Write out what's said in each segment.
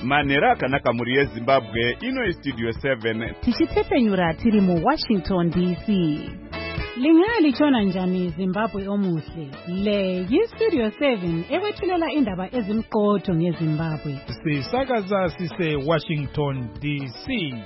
Manhero akanaka muri yeZimbabwe ino Studio 7 tichitepenyura tiri muWashington DC. Lingalitshona njani Zimbabwe omuhle? Le yiStudio 7 ekwethulela indaba ezimqotho ngeZimbabwe. Sisakaza sise Washington DC.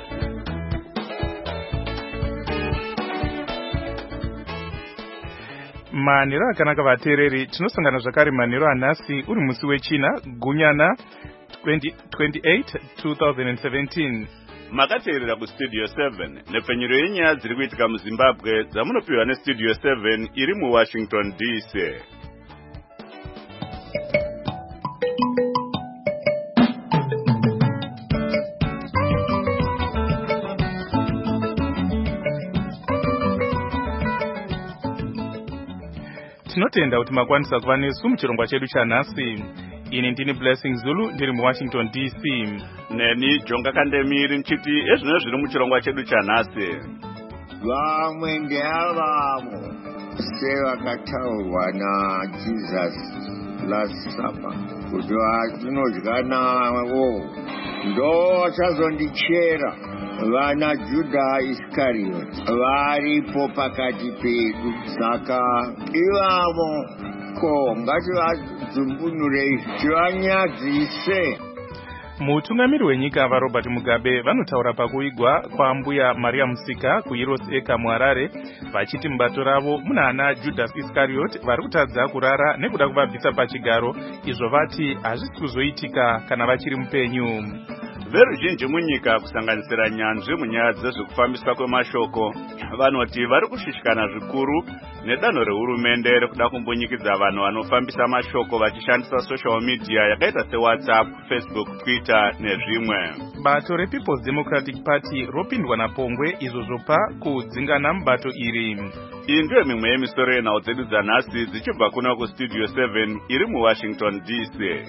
Manhero akanaka vateereri, tinosangana zvakare manhero anhasi uri musi wechina gunyana 28 2017. Makateerera kuStudio 7 nepfenyuro yenyaya dziri kuitika muZimbabwe dzamunopiwa neStudio 7 iri muWashington DC. Tinotenda kuti makwanisa kuva nesu muchirongwa chedu chanhasi. Ini ndini Blessing Zulu ndiri muWashington DC. Neni Jonga Kandemiri nchiti ezvino zviri muchirongwa chedu chanhasi. Vamwe ndeavavo sevakataurwa naJesus last supper kuti vatinodya navo ndo vachazondichera. Vana Juda Iscariot varipo pakati pedu, saka ivavo ko ngativadzimbunurei tivanyadzise. Mutungamiri wenyika vaRobert Mugabe vanotaura pakuigwa kwaMbuya Maria Musika kuHeroes Acre muHarare vachiti mubato ravo muna ana Judas Iscariot vari kutadza kurara nekuda kuvabvisa pachigaro, izvo vati hazvisi kuzoitika kana vachiri mupenyu. Veruzhinji munyika kusanganisira nyanzvi munyaya dzezvekufambiswa kwemashoko vanoti vari kushushikana zvikuru nedanho rehurumende rekuda kumbunyikidza vanhu vanofambisa mashoko vachishandisa social media yakaita seWhatsApp, Facebook, Twitter nezvimwe. Bato rePeople's Democratic Party ropindwa napongwe izvo zvopa kudzingana mubato iri. Iyi ndiyo mimwe yemisoro yenhau dzedu dzanhasi dzichibva kuna kuStudio 7 iri muWashington DC.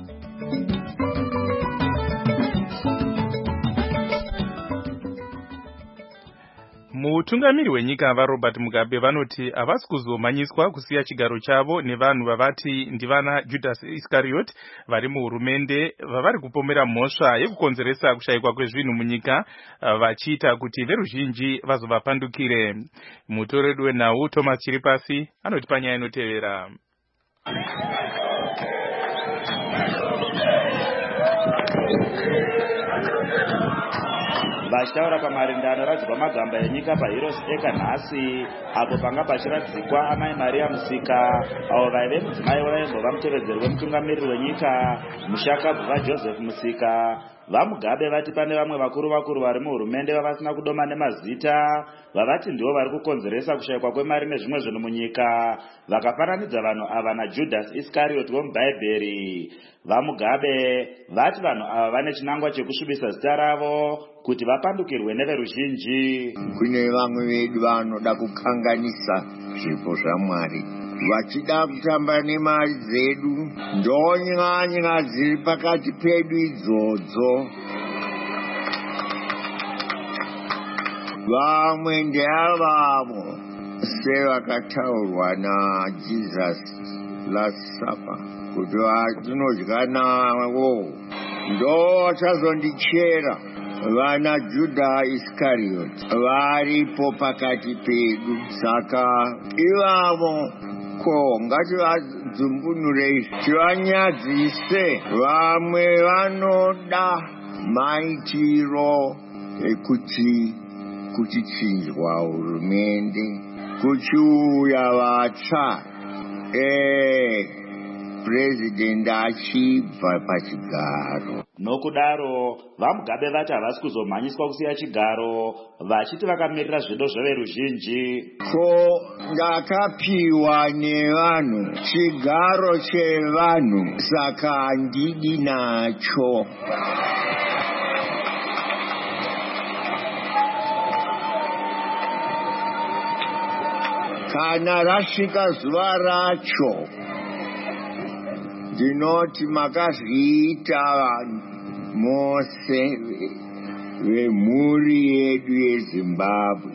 Mutungamiri wenyika vaRobert Mugabe vanoti havasi kuzomanyiswa kusiya chigaro chavo nevanhu vavati ndivana Judas Iscariot vari muhurumende vavari kupomera mhosva yekukonzeresa kushayikwa kwezvinhu munyika vachiita kuti veruzhinji vazovapandukire. Mutoredu wenhau Thomas Chiripasi anoti panyaya inotevera. Vachitaura pamarindano radzikwa magamba enyika paHeroes Acre nhasi, apo panga pachiradzikwa amai Maria Musika avo vaive mudzimai waimbova mutevedzeri wemutungamiriri wenyika mushakabva Joseph Musika. VaMugabe vati pane vamwe vakuru vari muhurumende vavasina kudoma nemazita vavati ndivo vari kukonzeresa kushayikwa kwemari nezvimwe zvinhu munyika, vakafananidza vanhu ava naJudas Iscariot womubhaibheri. VaMugabe vati vanhu ava vane chinangwa chekusvibisa zita ravo kuti vapandukirwe neveruzhinji. Kune vamwe vedu vanoda kukanganisa zvipo zvaMwari vachida kutamba nemari dzedu, ndonyanya dziri pakati pedu idzodzo. Vamwe ndeavavo sevakataurwa naJesus last supper kuti vatinodya navo ndo vachazondichera. Vana Juda Iscariot varipo pakati pedu, saka ivavo ko ngativadzimbunurei tivanyadzise. Vamwe vanoda maitiro ekuti kuchichinjwa hurumende kuchiuya vatsva President achibva pachigaro. Nokudaro vaMugabe vati havasi kuzomhanyiswa kusiya chigaro, vachiti vakamirira zvedo zveveruzhinji. Ko ndakapiwa nevanhu chigaro chevanhu, saka handidi nacho. Kana rasvika zuva racho, ndinoti makazviita vanhu mose vemhuri yedu yeZimbabwe.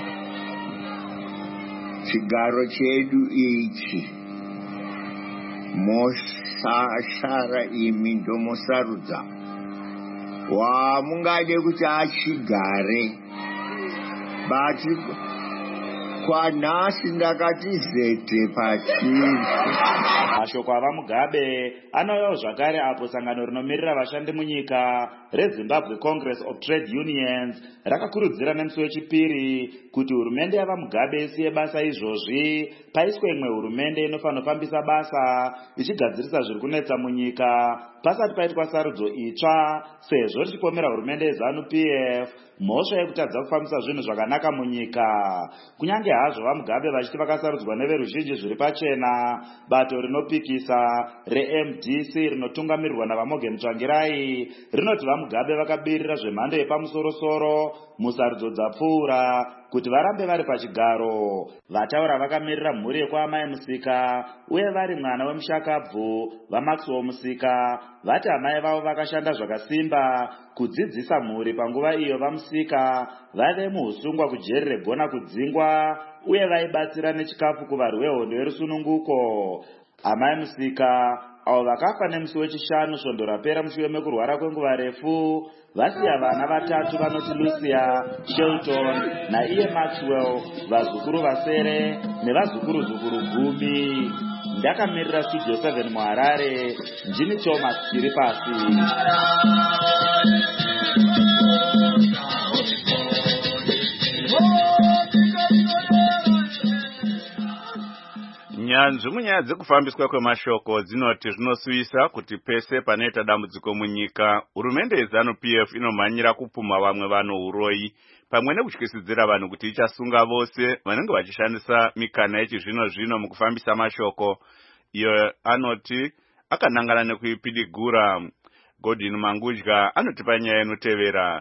Chigaro chedu ichi mosashara imi ndomosarudza wamungade kuti achigare, bati kwanhasi ndakati zete pachiri. Mashoko avaMugabe anouyawo zvakare apo sangano rinomirira vashandi munyika reZimbabwe Congress of Trade Unions rakakurudzira nemusi wechipiri kuti hurumende yavaMugabe isiye basa izvozvi paiswe imwe hurumende inofanira kufambisa basa ichigadzirisa zviri kunetsa munyika pasati paitwa sarudzo itsva, sezvo richipomera hurumende yeZANU-PF mhosva yekutadza kufambisa zvinhu zvakanaka munyika. Kunyange hazvo vaMugabe vachiti vakasarudzwa neveruzhinji zviri pachena, bato rinopikisa reMDC rinotungamirirwa navaMorgan Tsvangirai rinoti vaMugabe vakabirira zvemhando yepamusoro-soro musarudzo dzapfuura kuti varambe vari pachigaro. Vataura vakamirira mhuri yekwaamai Musika uye vari mwana wemushakabvu vaMaxwell Musika vati amai vavo vakashanda zvakasimba kudzidzisa mhuri panguva iyo vaMusika vave muusungwa kujeri regona kudzingwa uye vaibatsira nechikafu kuvarwi vehondo yerusununguko. Amai Musika avo vakafa nemusi wechishanu svondo rapera mushure mekurwara kwenguva refu vasiya vana vatatu vanoti Lucia, Shelton naiye Maxwell, vazukuru vasere nevazukuru 10. Ndakamirira Studio 7 muHarare, ndini Thomas Chiripasi. Nyanzvi munyaya dzekufambiswa kwemashoko dzinoti zvinosuvisa kuti pese panoita dambudziko munyika, hurumende yeZANU-PF inomhanyira kupuma vamwe vanouroyi pamwe nekutyisidzira vanhu kuti ichasunga vose vanenge vachishandisa mikana yechizvino-zvino mukufambisa mashoko. Iyo anoti akanangana nekuipidigura. Godwin Mangudya anotipa nyaya inotevera.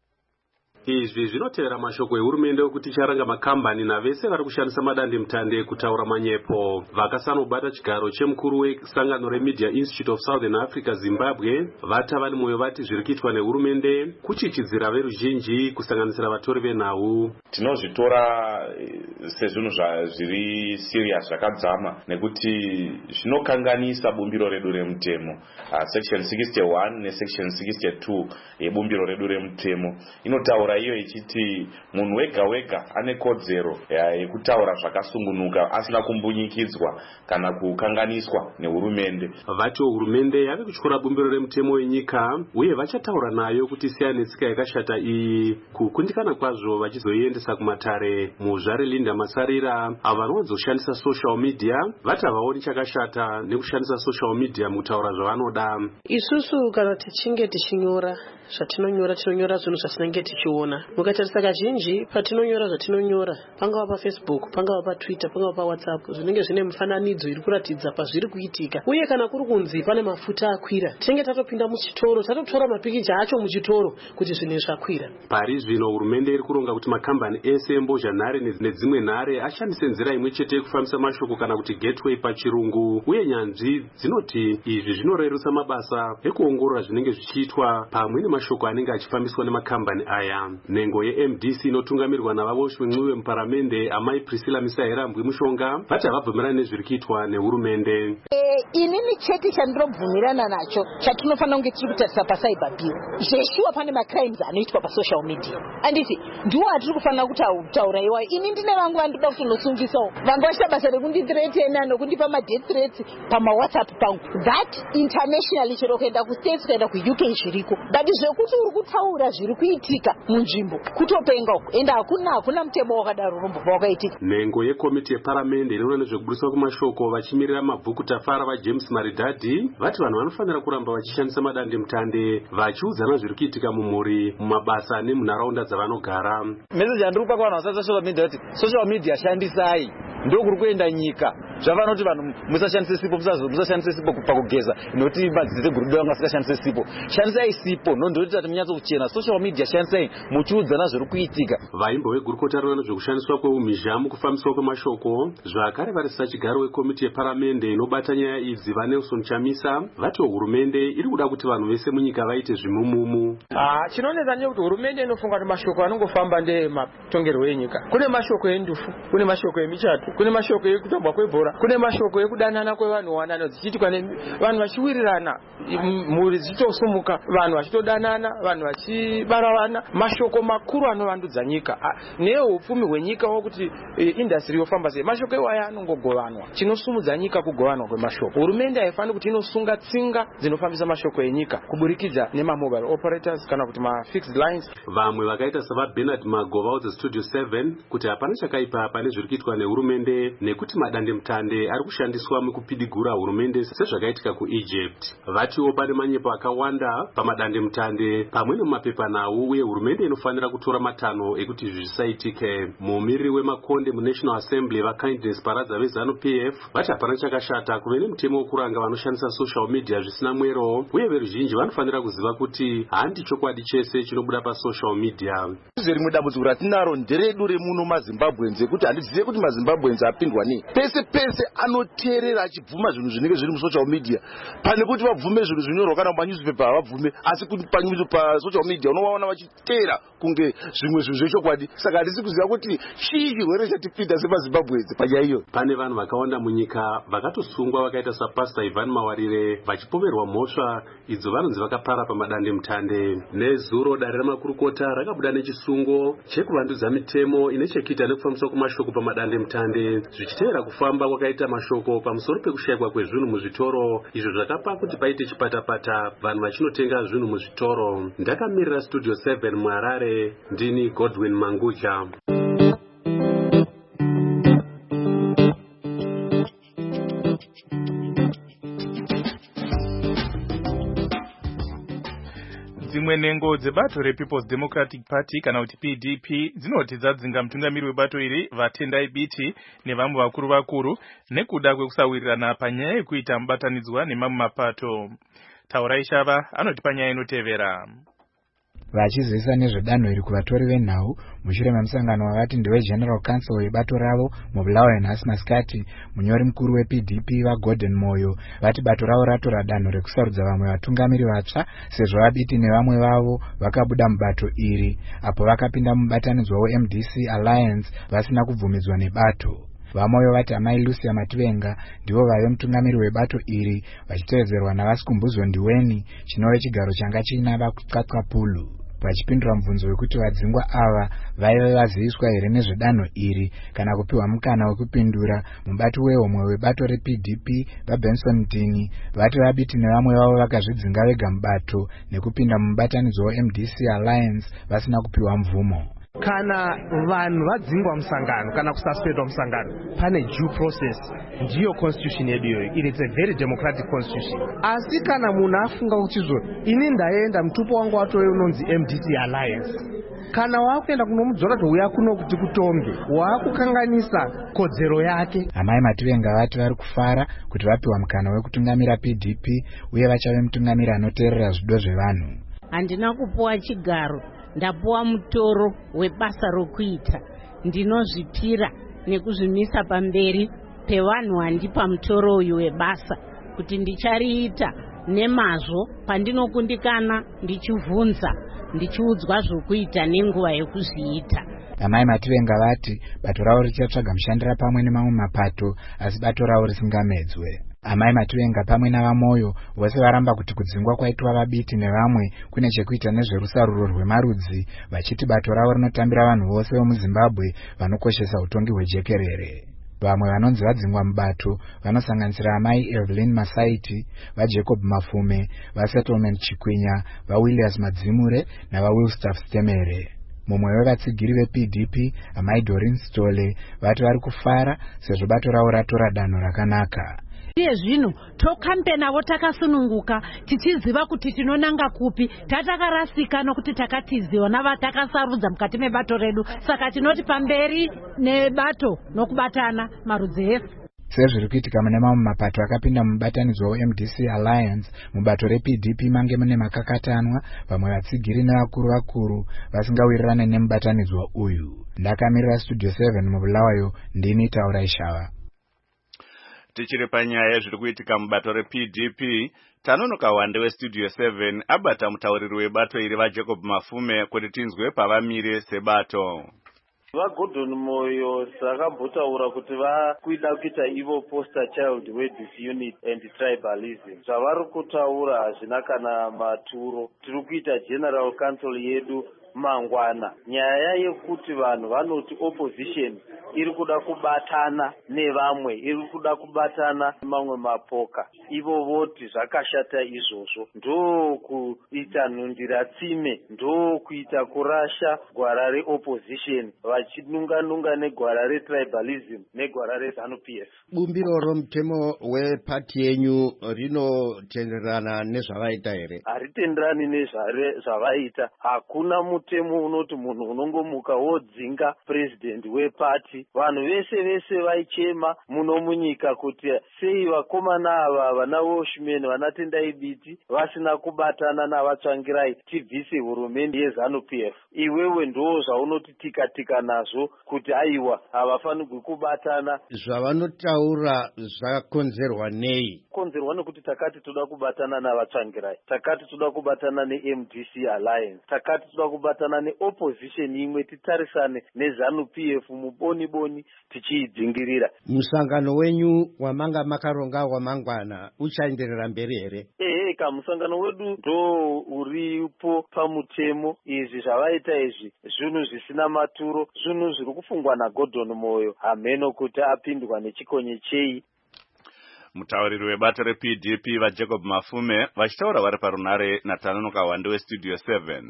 Izvi zvinotevera mashoko ehurumende okuti icharanga makambani navese vari kushandisa madandemutande kutaura manyepo. Vakasanobata chigaro chemukuru wesangano reMedia Institute of Southern Africa Zimbabwe vata vane mwoyo vati zviri kuitwa nehurumende kuchichidzira veruzhinji kusanganisira vatori venhau. Tinozvitora sezvinhu zviri serious zvakadzama nekuti zvinokanganisa bumbiro redu remutemo. Section 61 nesection 62 yebumbiro redu remutemo inotaura iyo ichiti munhu wega wega ane kodzero yekutaura zvakasungunuka asina kumbunyikidzwa kana kukanganiswa nehurumende. Vati hurumende yave kutyora bumbiro remutemo yenyika uye vachataura nayo kuti isiya netsika yakashata iyi kukundikana kwazvo vachizoiendesa kumatare. Muzvare Linda Masarira avo vanowanzoshandisa social media vati havaoni chakashata nekushandisa social media mukutaura zvavanoda. Isusu kana tichinge tichinyora zvatinonyora tinonyora zvinhu zvatinenge tichiona. Mukatarisa kazhinji patinonyora zvatinonyora pangava paFacebook, pangava paTwitter, pangava paWhatsApp, zvinenge zvine mifananidzo iri kuratidza pazviri kuitika. Uye kana kuri kunzi pane mafuta akwira, tinenge tatopinda muchitoro tatotora mapikicha acho muchitoro kuti zvinhu zvakwira. Pari zvino hurumende iri kuronga kuti makambani ese mbozhanhare nedzimwe nhare ashandise nzira imwe chete yekufambisa mashoko kana kuti gateway pachirungu. Uye nyanzvi dzinoti izvi zvinorerusa mabasa ekuongorora zvinenge zvichiitwa pamwe nemashoko anenge achifambiswa nemakambani aya. Nhengo yeMDC inotungamirirwa navavoshwe mwiwe muparamende amai Priscilla Misaherambwi Mushonga vati havabvumirani nezviri kuitwa nehurumende. Inini chete chandinobvumirana nacho chatinofanira kunge tiri kutarisa pacyber bill. Zveshuwa pane macrimes anoitwa pasocial media. Anditi ndiwo atiri kufanira kutaura iwayo. Ini ndine vangu vandoda kutonosungisawo. Vangu vachita basa rekundithreatena nokundipa ma-death threats pama-WhatsApp pangu. That internationally chero kuenda kuStates kuenda kuUK zviriko. But zvekuti uri kutaura zviri kuitika munzvimbo kutopenga uko enda hakuna mutemo wakadaro unombobva wakaitika. Nhengo yekomiti yeparamende inoona nezvekubudiswa kwemashoko vachimirira mabvuku tafara vaJames Maridadi vati vanhu vanofanira kuramba vachishandisa madandemutande vachiudzana zviri kuitika mumhuri, mumabasa nemunharaunda dzavanogara. Message andiri kupa kuvanhu vasati social media kuti social media shandisai, ndokuri kuenda nyika. Zvavanoti vanhu musashandise sipo, musashandise sipo pakugeza noti madzidzi gurudo vanga vasikashandise sipo. Shandisai sipo ndoiti kuti munyatso kuchena. Social media shandisai muchiudzana zviri kuitika. Vaimbo vegurukota rinoona zvekushandiswa kweumhizha mukufambiswa kwemashoko zvakare varisisa chigaro wekomiti yeparamende inobata nyaya idzi vaNelson Chamisa vati hurumende iri kuda kuti vanhu vese munyika vaite zvimumumu. Chinonetsa ndechekuti hurumende inofunga kuti mashoko anongofamba ndematongerwo enyika. Kune mashoko endufu, kune mashoko emichato, kune mashoko ekutambwa kwebhora, kune mashoko ekudanana kwevanhu wanano dzichiitwa nevanhu vachiwirirana, mhuri dzichitosumuka, vanhu vachitodanana, vanhu vachibara vana, mashoko makuru anovandudza nyika neupfumi hwenyika wokuti industry yofamba sei. Mashoko iwaya anongogovanwa. Chinosumudza nyika kugovanwa kwemashoko. Hurumende haifaniri kuti inosunga tsinga dzinofambisa mashoko enyika kuburikidza nemamobile operators kana kuti mafixed lines. Vamwe vakaita savaBernard Magova weStudio 7 kuti hapana chakaipa pane zviri kuitwa nehurumende nekuti madandemutande ari kushandiswa mukupidigura hurumende sezvakaitika kuEgypt. Vatiwo pane manyepo akawanda pamadandemutande pamwe nemapepanhau uye hurumende inofanira kutora matanho ekuti izvi zvisaitike. Mumiriri wemakonde muNational Assembly vaKindness Paradza veZANU-PF vati hapana chakashata kuve nemutemo wokuranga vanoshandisa social media zvisina mwero uye veruzhinji vanofanira kuziva kuti handi chokwadi chese chinobuda pasocial media. Rimwe dambudziko ratinaro nderedu remuno maZimbabwenzi kuti handizive kuti maZimbabwenzi apindwa nei. Pese pese anoteerera achibvuma zvinhu zvinenge zviri musocial media pane kuti vabvume zvinhu zvinyorwa kana mumanyuzipepa havabvume, asi kuti pasocial media unovaona vachiteera kunge zvimwe zvinhu zvechokwadi. Saka handisi kuziva kuti chii chirwere chatipinda semaZimbabwenzi panyaya iyo. Pane vanhu vakawanda munyika vakatosungwa vakaita saPastor Ivan Mawarire vachipomerwa mhosva idzo vanonzi vakapara pamadandemutande. Nezuro dare ramakurukota rakabuda nechisungo chekuvandudza mitemo ine chekuita nekufambiswa kwemashoko pamadandemutande zvichiteera kufamba kwakaita mashoko pamusoro pekushayikwa kwezvinhu muzvitoro, izvo zvakapa kuti paite chipatapata vanhu vachinotenga zvinhu muzvitoro. Ndakamirira Studio 7 muHarare, ndini Godwin Mangucha. Dzimwe nengo dzebato rePeople's Democratic Party kana kuti PDP dzinoti dzadzinga mutungamiri webato iri Vatendai Biti nevamwe vakuru nekuda kwekusawirirana panyaya yekuita mubatanidzwa nemamwe mapato. Taurai Shava anoti panyaya inotevera. Vachizivisa nezvedanho iri kuvatori venhau mushure memusangano wavati ndeweGeneral Council webato ravo muBulawayo nhasi masikati, munyori mukuru wePDP vaGordon Moyo vati bato ravo ratora danho rekusarudza vamwe vatungamiri vatsva sezvo vaBiti nevamwe vavo vakabuda mubato iri apo vakapinda mubatanidzwa weMDC Alliance vasina kubvumidzwa nebato. Vamoyo vati amai Lucia Mativenga ndivo vaive mutungamiri webato iri vachitevedzerwa naVasikumbuzo Ndiweni chinove chigaro changa chiina vakuqaqapulu. Vachipindura mubvunzo wekuti vadzingwa ava vaive vaziviswa here nezvedanho iri kana kupiwa mukana wekupindura, mubati wehomwe webato rePDP vaBenson Mtini vati vaBiti nevamwe vavo vakazvidzinga vega mubato nekupinda mubatanidzwa weMDC Alliance vasina kupiwa mvumo. Kana vanhu vadzingwa musangano kana kususpendwa musangano pane due process, ndiyo constitution yedu iyoyo. It's a very democratic constitution. Asi kana munhu afunga kuti ini ndaenda mutupo wangu watove unonzi MDC Alliance, kana wakuenda kunomudzora kuti uya kuno kuti kutonge wakukanganisa kodzero yake. Amai Mativenga vati vari kufara kuti vapiwa mukana wekutungamira PDP uye vachave mutungamiri anoteerera zvido zvevanhu. Handina kupuwa chigaro, ndapuwa mutoro webasa rokuita. Ndinozvipira nekuzvimisa pamberi pevanhu vandipa mutoro uyu webasa kuti ndichariita nemazvo pandinokundikana, ndichivhunza, ndichiudzwa zvokuita nenguva yekuzviita. Amai Mativenga vati bato ravo richatsvaga mushandira pamwe nemamwe mapato asi bato ravo risingamedzwe. Amai Mativenga pamwe navaMoyo vose varamba kuti kudzingwa kwaitwa vaBiti nevamwe kune chekuita nezverusaruro rwemarudzi, vachiti bato ravo rinotambira vanhu vose vemuZimbabwe vanokoshesa utongi hwejekerere. Vamwe vanonzi vadzingwa mubato vanosanganisira amai Evelyn Masaiti, vaJacob Mafume, vaSettlement Chikwinya, vaWilliams Madzimure navaWilstaff Stemere. Mumwe wevatsigiri vePDP amai Doreen Stole vati vari kufara sezvo bato ravo ratora danho rakanaka. Iye zvino tokampenavo takasununguka tichiziva kuti tinonanga kupi, tatakarasika nokuti takatiziwa navatakasarudza mukati mebato redu, saka tinoti pamberi nebato nokubatana marudzi ese. Sezviri kuitika mune mamwe mapato akapinda mubatanidzwa weMDC Alliance, mubato rePDP mange mune makakatanwa, vamwe vatsigiri nevakuru vasingawirirane nemubatanidzwa uyu. Ndakamirira Studio 7 muBulawayo, ndini Taurai Shava. Tichiri panyaya zviri kuitika mubato rePDP, tanonoka wande weStudio 7 abata mutauriri webato iri vaJacob Mafume kuti tinzwe pavamire sebato. vaGordon Moyo sakambotaura kuti vakuida kuita ivo poster child weDisunity and tribalism. Zvavari kutaura hazvina kana maturo. Tiri kuita general council yedu mangwana. Nyaya yekuti vanhu vanoti opposition iri kuda kubatana nevamwe, iri kuda kubatana mamwe mapoka. Ivo voti zvakashata izvozvo. Ndo kuita nhundira tsime, ndo kuita kurasha gwara reopposition, vachinunga negwara retribalism negwara reZANU-PF. Bumbiro romutemo wepati yenyu rinotenderana nezvavaita here? Haritenderani nezvavaita. Hakuna mutemo unoti munhu unongomuka wodzinga president wepati. Vanhu vese vaichema muno munyika kuti sei vakomana ava vana Washman vana Tendai Biti vasina kubatana navatsvangirai tibvise hurumende yeZANU-PF. Iwewe ndo zvaunoti tika nazvo kuti aiwa havafanirwi kubatana. Zvavanotaura zvakonzerwa nei? Konzerwa nekuti takati toda kubatana navatsvangirai, takati toda kubatana neMDC Alliance, takati toda kubatana neopposition imwe titarisane neZANU-PF muboni tichiidzingirira. Musangano wenyu wamanga makaronga wamangwana uchaenderera mberi here? Musangano wedu ndo uripo pamutemo. Izvi zvavaita izvi zvinhu zvisina maturo, zvinhu zviri kufungwa naGordon Moyo, hameno kuti apindwa nechikonye chei. Mutauriri webato rePDP vaJacob Mafume vachitaura vari parunare naTanonoka Wande weStudio 7.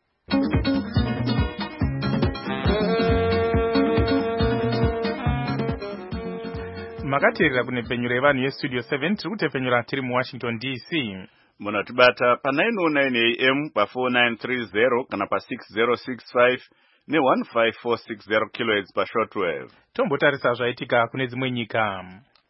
Makateerera kune penyu revanhu yeStudio 7 tiri kutepfenyura tiri muWashington DC. Munotibata pa 909 AM pa 4930 kana pa 6065 ne15460 kHz pa shortwave. Tombotarisa zvaitika kune dzimwe nyika.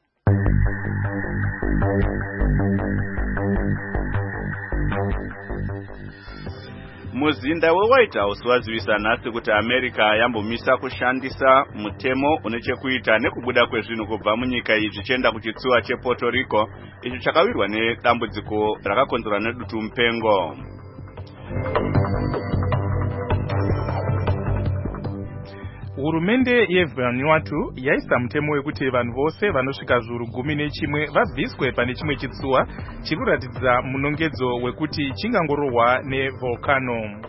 Muzinda weWhite House wazivisa nhasi kuti America yambomisa kushandisa mutemo une chekuita nekubuda kwezvinhu kubva munyika iyi zvichienda kuchitsuwa chePuerto Rico, ichi chakawirwa nedambudziko rakakonzerwa nedutu mupengo. Hurumende yeVanuatu yaisa mutemo wekuti vanhu vose vanosvika zviuru 11 vabviswe pane chimwe chitsuwa chiri kuratidza munongedzo wekuti chingangorohwa nevolcano.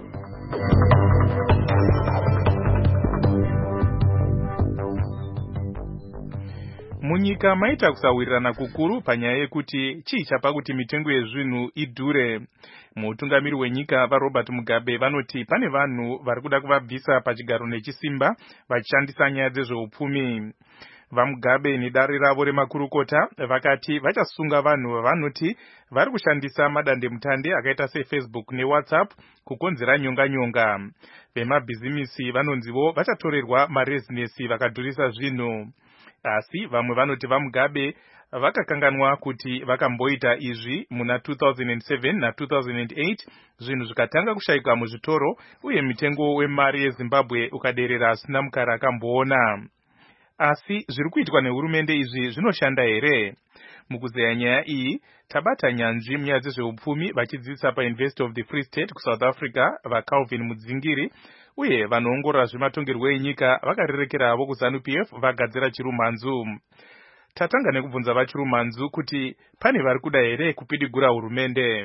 Munyika maita kusawirirana kukuru panyaya yekuti chii chapa kuti mitengo yezvinhu idhure. Mutungamiri wenyika vaRobert Mugabe vanoti pane vanhu vari kuda kuvabvisa pachigaro nechisimba vachishandisa nyaya dzezveupfumi. VaMugabe nedare ravo remakurukota vakati vachasunga vanhu vavanoti vari kushandisa madandemutande akaita seFacebook neWhatsApp kukonzera nyonga. Vemabhizimisi vanonzivo vachatorerwa marezinesi vakadhurisa zvinhu. Asi vamwe vanoti vaMugabe vakakanganwa kuti vakamboita izvi muna 2007 na2008 zvinhu zvikatanga kushayikwa muzvitoro uye mitengo wemari yeZimbabwe ukaderera asina mukara akamboona. Asi zviri kuitwa nehurumende izvi zvinoshanda here? Mukuzeya nyaya iyi tabata nyanzvi munyaya dzezveupfumi vachidzidzisa paUniversity of the Free State kuSouth Africa vaCalvin Mudzingiri uye vanoongorora zvematongerwo enyika vakarerekera kuZANU-PF vagadzira chirumhanzu. Tatanga nekubvunza vachirumhanzu kuti pane vari kuda here kupidigura hurumende.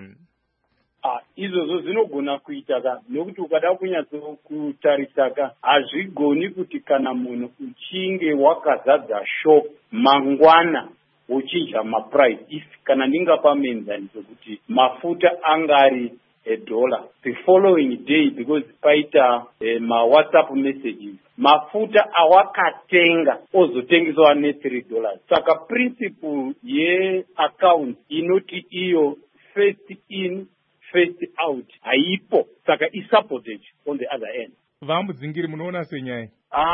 Izvozvo zvinogona kuitaka nokuti ukada kunyatsotarisaka hazvigoni kuti kana munhu uchinge wakazadza shop mangwana uchinja maprice kana ndingapamenzaniso kuti mafuta angari $1 the following day because paita WhatsApp messages mafuta awakatenga ozotengeswa $3. Saka principle yeaccount inoti iyo first in first out haipo, saka isupported on the other end. VaMudzingiri munoona senyaya?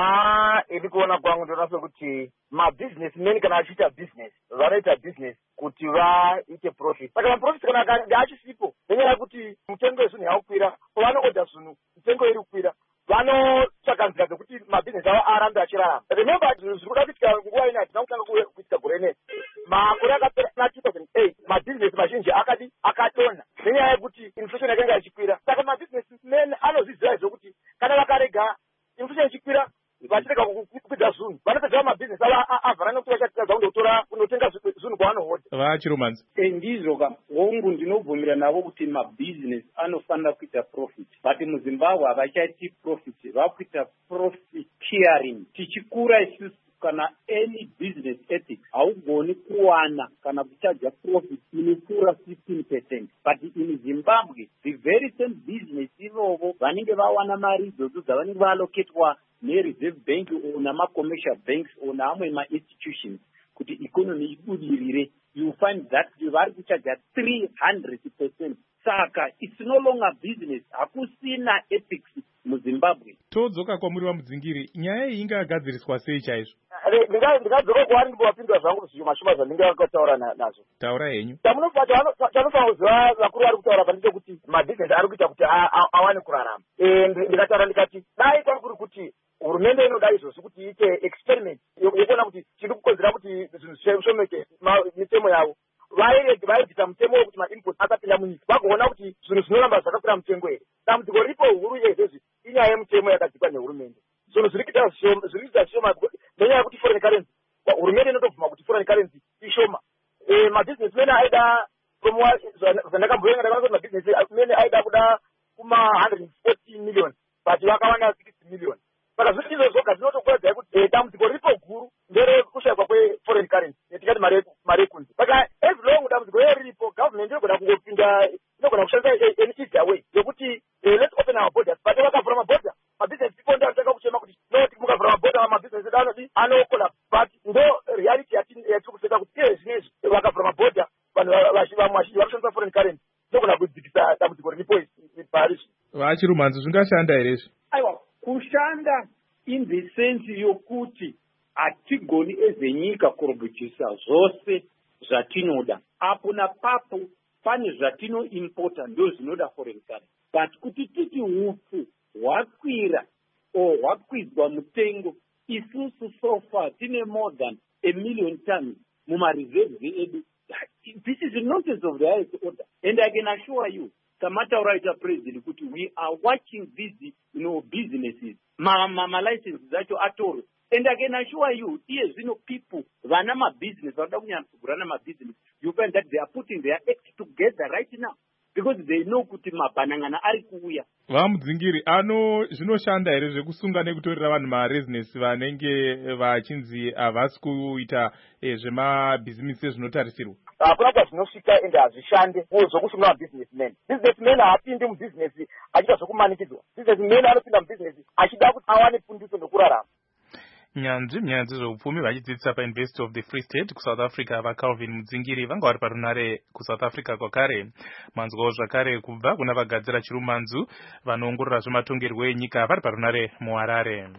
Ili kuona kwangu ndoona kuti mabusinessmen kana achiita business vanoita business kuti vaite profit. Saka profit kana achisipo nenyaya yekuti mutengo wezvinhu yakukwira pavanoodha zvinhu mutengo iri kukwira vanotsvaka nzira dzekuti mabusiness avo arambe achirarama. Remember zvinhu zviri kuda kuitika nguva ino hatina kutanga kuitika gore rineri. Makore akapera na2008 mabusiness mazhinji akadonha nenyaya yekuti inflation yakanga ichikwira. Saka mabusinessmen anozviziva izvo kuti kana vakarega inflation ichikwira vachirega kukwidza zunhu vanopedza mabhizinesi avo avhara nekuti vachatadza kundotenga zunhu kwaanohoda vachiromanzi ndizvo ka hongu ndinobvumira navo kuti mabhizinesi anofanira kuita profit but muzimbabwe havachaiti profit vakuita profiteering tichikura isusu kana any business ethics haugoni kuwana kana kuchaja profit inokura 15%, but in Zimbabwe the very same business ivovo vanenge vawana mari idzodzo dzavanenge vaaloketwa nereserve bank or namacommercial banks or naamwe ma-institutions kuti economy ibudirire, you find that vari kuchaja 300%. Saka it's no longer business, hakusina ethics muzimbabwe. Todzoka kwamuri vamudzingiri, nyaya iyi ingagadziriswa sei chaizvo? Ndingadzoka kwaari ndimbovapindura zvangu zvimashoma zvandinge vakataura nazvo. Taura henyu. Chanofanira kuziva vakuru vari kutaura pandite kuti mabhizinesi ari kuita kuti awane kurarama. Ndikataura ndikati dai kwakuri kuti hurumende inoda izvozvo kuti iite experiment yekuona kuti chiri kukonzera kuti zvinhu zvishomeke mitemo yavo. Vaibvisa mutemo wekuti mainput akapinda munyika vagoona kuti zvinhu zvinoramba zvakakwira mutengo here. Dambudziko ripo huru yezvezvi inyaya yemutemo yakadzikwa nehurumende. Zvinhu zviri kuita zvishoma nenyaya yekuti foreign currency hurumende inotobvuma kuti foreign currency ishoma. Mabhizinesi mene aida zvandakamboenga ndakaona kuti mabhizinesi mene aida kuda kuma 140 million but vakawana 60 million. Saka zviri izvozvoga zvinotokuedzai kuti dambudziko ripo guru nderekushayikwa kweforeign currency yatingati mari yekunze. Saka as long dambudziko iri riripo government inogona kungopinda inogona kushandisa an easier way yokuti let's open our borders, but vakavhura mabhodha mabhizinesi ipo ndataka kuchema kuti noti mukavhura mabhodha mabhizinesi anokola, but ndo reality yatiri kuseka kuti iye zvinezvi vakavhura mabhodha vanhu vamwe vazhinji vakushandisa foreign currency inogona kudzikisa dambudziko riripo parizvo. Vachirumanzi zvingashanda here izvi? Aiwa, kushanda in the sense yokuti hatigoni ezenyika kurobhujisa zvose zvatinoda. Apo napapo pane zvatinoimporta ndo zvinoda foreign currency, but kuti titi upfu hwakwira o hwakwidzwa mutengo, isusu so far tine more than 1 million tons mumareserves edu. This is the nonsense of the highest order, and I can assure you kamataura ita president kuti we are watching these businesses licenses acho atoro, and I can assure you people vana business vanoda kunyanya business, you find that they are putting their act together right now because they know kuti mabanangana ari kuuya. Vamudzingiri zvinoshanda here zvekusunga nekutorera vanhu maresidence vanenge vachinzi havasi kuita zvemabhizinesi zvinotarisirwa? Hakuna kwazvinosvika ende hazvishande zvokusunga mabusinessmen. Businessmen haapindi mubhizinesi achida zvokumanikidzwa. Businessmen anopinda mubhizinesi achida kuti awane fundiso nokurarama. Nyanzvi zveupfumi vachidzidzisa paUniversity of the Free State kuSouth Africa vaCalvin Mudzingiri vanga vari parunare kuSouth Africa kwakare. Manzwawo zvakare kubva kuna vagadzira chirumanzu vanoongorora zvematongerwo enyika vari parunare muHarare.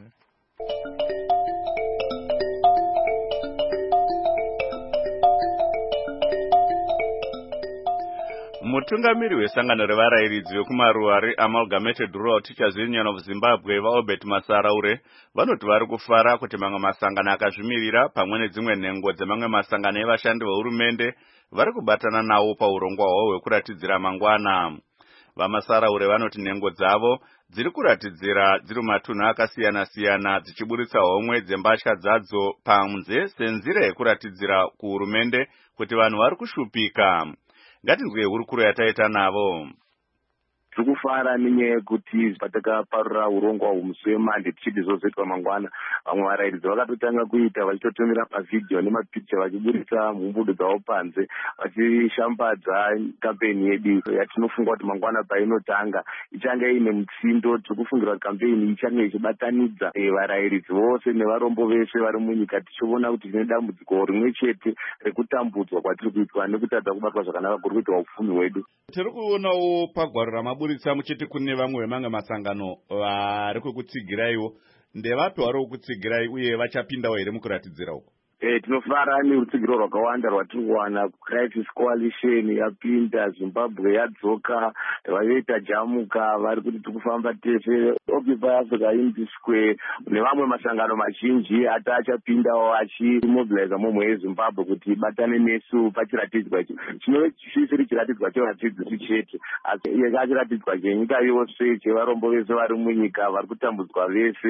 Mutungamiri wesangano revarayiridzi vekumaruwa reAmalgamated Rural Teachers Union of Zimbabwe vaObert Masaraure vanoti vari kufara kuti mamwe masangano akazvimirira pamwe nedzimwe nhengo dzemamwe masangano evashandi vehurumende vari kubatana nawo paurongwa hwavo hwekuratidzira mangwana. VaMasaraure vanoti nhengo dzavo dziri kuratidzira dziri matunhu akasiyana-siyana dzichiburitsa homwe dzembatya dzadzo panze senzira yekuratidzira kuhurumende kuti vanhu vari kushupika. Ngatinzwe hurukuro yataita navo. Tikufara nenyaya yekuti patakaparura urongwa humusi weMande tichiti zvozoitwa mangwana, vamwe varairidzi vakatotanga kuita vachitotomera pavhidhiyo nemapikicha vachiburitsa mhumbudo dzavo panze vachishambadza kampeni yedu yatinofunga kuti mangwana painotanga ichange ine mutsindo. Tiri kufungira kuti kampeni ichange ichibatanidza varairidzi vose nevarombo vese vari munyika, tichiona kuti tine dambudziko rimwe chete rekutambudzwa kwatiri kuitwa nekutadza kubatwa zvakanaka kuri kuitwa upfumi hwedu. Tiri kuonawo pagwaro ramaburitsa muchiti kune vamwe vemamwe masangano vari kukutsigiraiwo. Ndevapi vari kukutsigirai uye vachapindawo here mukuratidzira uko? Tinofara nerutsigiro rwakawanda rwatiri kuwana. Crisis Coalition yapinda, Zimbabwe yadzoka, vayoita Jamuka vari kuti tikufamba tese, Occupy Africa Unity Square nevamwe masangano mazhinji ati achapindawo achimobiliza momwe yeZimbabwe kuti ibatane nesu pachiratidzwa ichi. Chinosiri chiratidzwa chevadzidzisi chete, asi achiratidzwa chenyika yose, chevarombo vese vari munyika vari kutambudzwa vese.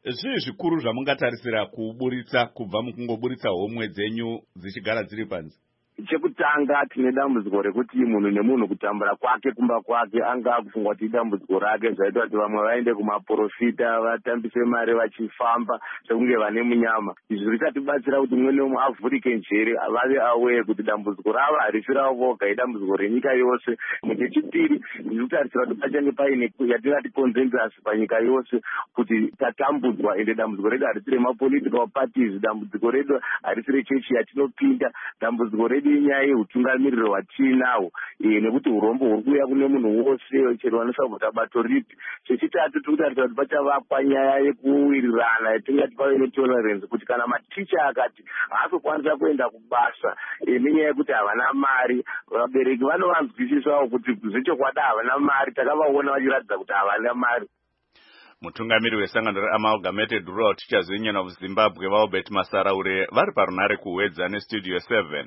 zvii zvikuru zvamungatarisira kuburitsa kubva mukungoburitsa homwe dzenyu dzichigara dziri panze? Chekutanga tine dambudziko rekuti munhu nemunhu kutambura kwake kumba kwake anga akufunga kuti idambudziko rake zvaita kuti vamwe vaende kumaprofita vatambise mari vachifamba sekunge vane munyama. Izvi richatibatsira kuti umwe neumwe avhurike njere vave aware kuti dambudziko ravo harisi ravo voga, idambudziko renyika yose. Chechipiri ndikutarisira kuti pachange paine yatingati consensus panyika yose kuti tatambudzwa, ende dambudziko redu harisi remapolitical parties, dambudziko redu harisi rechechi yatinopinda, dambudziko redu inyaya yeutungamiriro hwatiinawo, nekuti urombo huri kuuya kune munhu wose chero vanosabota bato ripi. Chechitatu tirikutarisa kuti pachavakwa nyaya yekuwirirana yatingati pave netolerance, kuti kana maticha akati haazokwanisa kuenda kubasa nenyaya yekuti havana mari, vabereki vanovanzwisisawo kuti zvechokwadi havana mari, takavaona vachiratidza kuti havana mari. Mutungamiri wesangano reAmalgamated Rural Teachers Union of Zimbabwe vaObert Masaraure vari parunare kuwedza nestudio 7.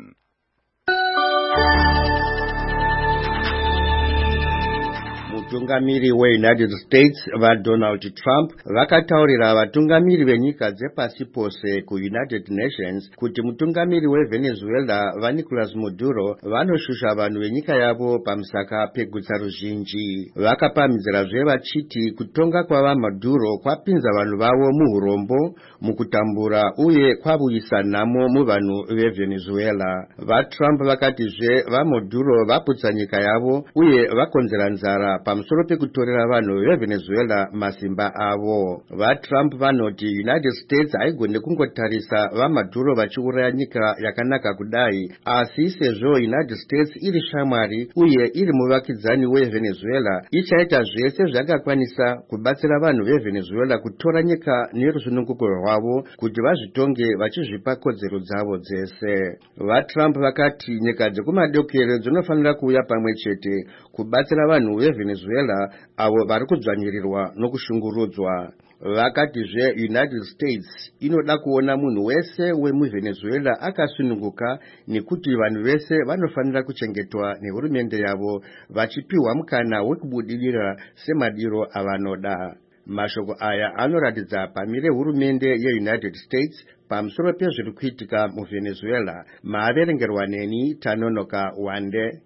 Mutungamiri weUnited States vaDonald Trump vakataurira vatungamiri venyika dzepasi pose kuUnited Nations kuti mutungamiri weVenezuela vaNicolas Maduro vanoshusha vanhu venyika yavo pamusaka pegutsa ruzhinji. Vakapamhidzirazve vachiti kutonga kwavaMaduro kwapinza vanhu vavo muhurombo, mukutambura uye kwavuyisa nhamo muvanhu veVenezuela. VaTrump vakatizve vaMaduro vaputsa nyika yavo uye vakonzera nzara pamusoro pekutorera vanhu veVenezuela masimba avo. VaTrump vanoti United States haigone kungotarisa vaMaduro vachiuraya nyika yakanaka kudai, asi sezvo United States iri shamwari uye iri muvakidzani weVenezuela, ichaita zvese zvakakwanisa kubatsira vanhu veVenezuela kutora nyika nerusununguko rwavo kuti vazvitonge vachizvipa kodzero dzavo dzese. VaTrump vakati nyika dzekumadokero dzinofanira kuuya pamwe chete kubatsira vanhu veVenezuela avo vari kudzvanyirirwa nokushungurudzwa. Vakatizve United States inoda kuona munhu wese wemuVenezuela akasununguka, nekuti vanhu vese vanofanira kuchengetwa nehurumende yavo vachipiwa mukana wekubudirira semadiro avanoda. Mashoko aya anoratidza pamire hurumende yeUnited States pamusoro pezviri kuitika muVenezuela. Maaverengerwa neni Tanonoka Wande.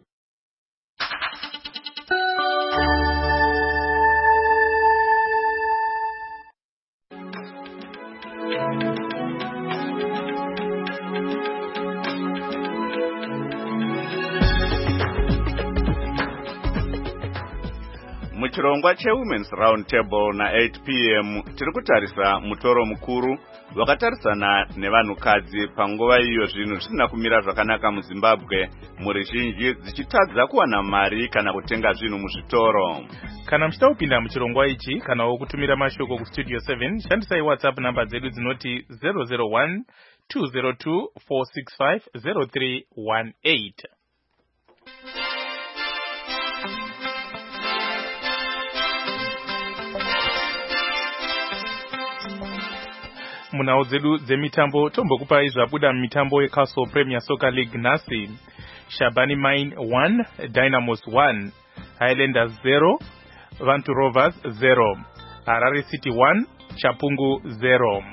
Muchirongwa cheWomen's Round Table na 8 p.m. tiri kutarisa mutoro mukuru wakatarisana nevanhukadzi panguva iyo zvinhu zvisina kumira zvakanaka muZimbabwe, mhuri zhinji dzichitadza kuwana mari kana kutenga zvinhu muzvitoro. Kana muchida kupinda muchirongwa ichi kana kutumira mashoko kustudio 7, shandisai WhatsApp namba dzedu dzinoti 001 202 465 0318. Munao dzedu dzemitambo tombokupai zvabuda mumitambo yeCastle Premier Soccer League nhasi. Shabani Mine 1, Dynamos 1, Highlanders 0, Vantu Rovers 0, Harare City 1, Chapungu 0.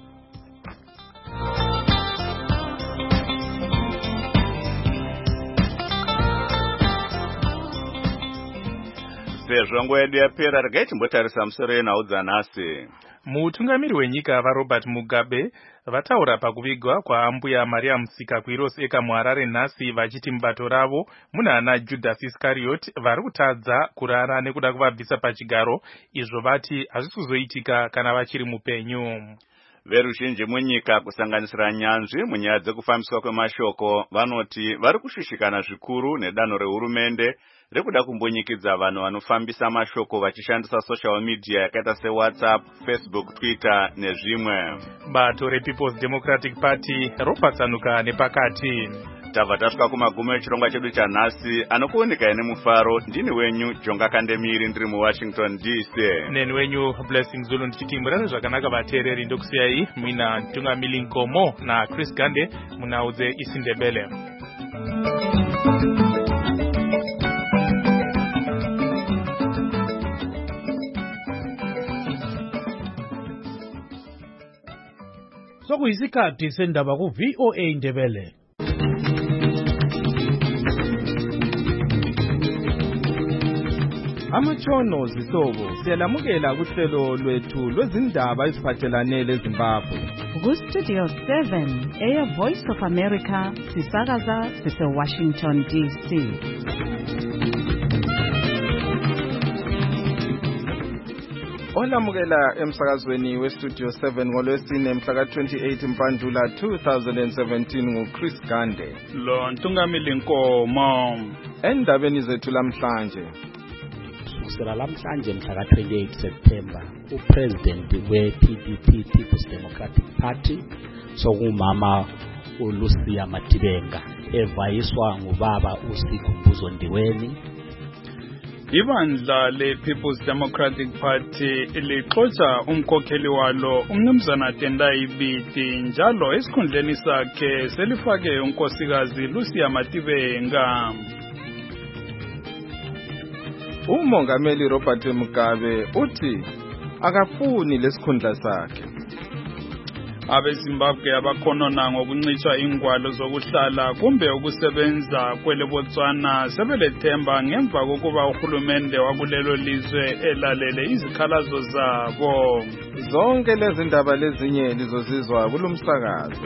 Sezvo nguva yedu yapera, regai timbotarisa musoro yenhau dzanhasi. Mutungamiri wenyika vaRobert Mugabe vataura pakuvigwa kwaambuya Maria Musika kuIroseka muHarare nhasi vachiti mubato ravo muna ana Judas Iscariot vari kutadza kurara nekuda kuvabvisa pachigaro, izvo vati hazvisi kuzoitika kana vachiri mupenyu. Veruzhinji munyika kusanganisira nyanzvi munyaya dzekufambiswa kwemashoko vanoti vari kushushikana zvikuru nedanho rehurumende rekuda kumbonyikidza vanhu vanofambisa mashoko vachishandisa social media yakaita seWhatsApp, Facebook, Twitter nezvimwe. Bato rePeople's Democratic Party ropatsanuka nepakati. Tabva tasvika kumagumo echirongwa chedu chanhasi. Anokuoneka nemufaro ndini wenyu Jonga Kandemiri ndiri muWashington DC. Neni wenyu Blessing Zulu ndichiti murare zvakanaka vateereri, ndokusiyai muina Mtungamiri Nkomo na Chris Gande munaudze Isindebele. sekuyisikhathi sendaba ku VOA Indebele. Amatshono zisobo siyalamukela kuhlelo lwethu lwezindaba eziphathelane leZimbabwe. Ku-Studio 7 Air Voice of America sisakaza sise-Washington DC. Olamukela emsakazweni we-Studio 7 ngolwesine mhla ka-28 Mpandula 2017 nguChris Gande. Lo Ntungamili Nkomo. Endabeni zethu lamhlanje. Kusukela lamhlanje mhla ka-28 September upresident we-PDP People's Democratic Party sokungumama uLucia Matibenga evayiswa ngubaba uSikhumbuzo Ndiweni. Ibandla le-People's Democratic Party lixoxa umkhokheli walo umnumzana Tendai Biti njalo esikhundleni sakhe selifake unkosikazi Lucia Matibenga. Umongameli Robert Mugabe uthi akafuni lesikhundla sakhe. AbeZimbabwe abakhonona ngokuncishwa ingwalo zokuhlala kumbe ukusebenza kwele Botswana sebelethemba ngemva kokuba uhulumende wakulelo lizwe elalele izikhalazo zabo. Zonke lezi ndaba lezinye lizozizwa kulomsakazo.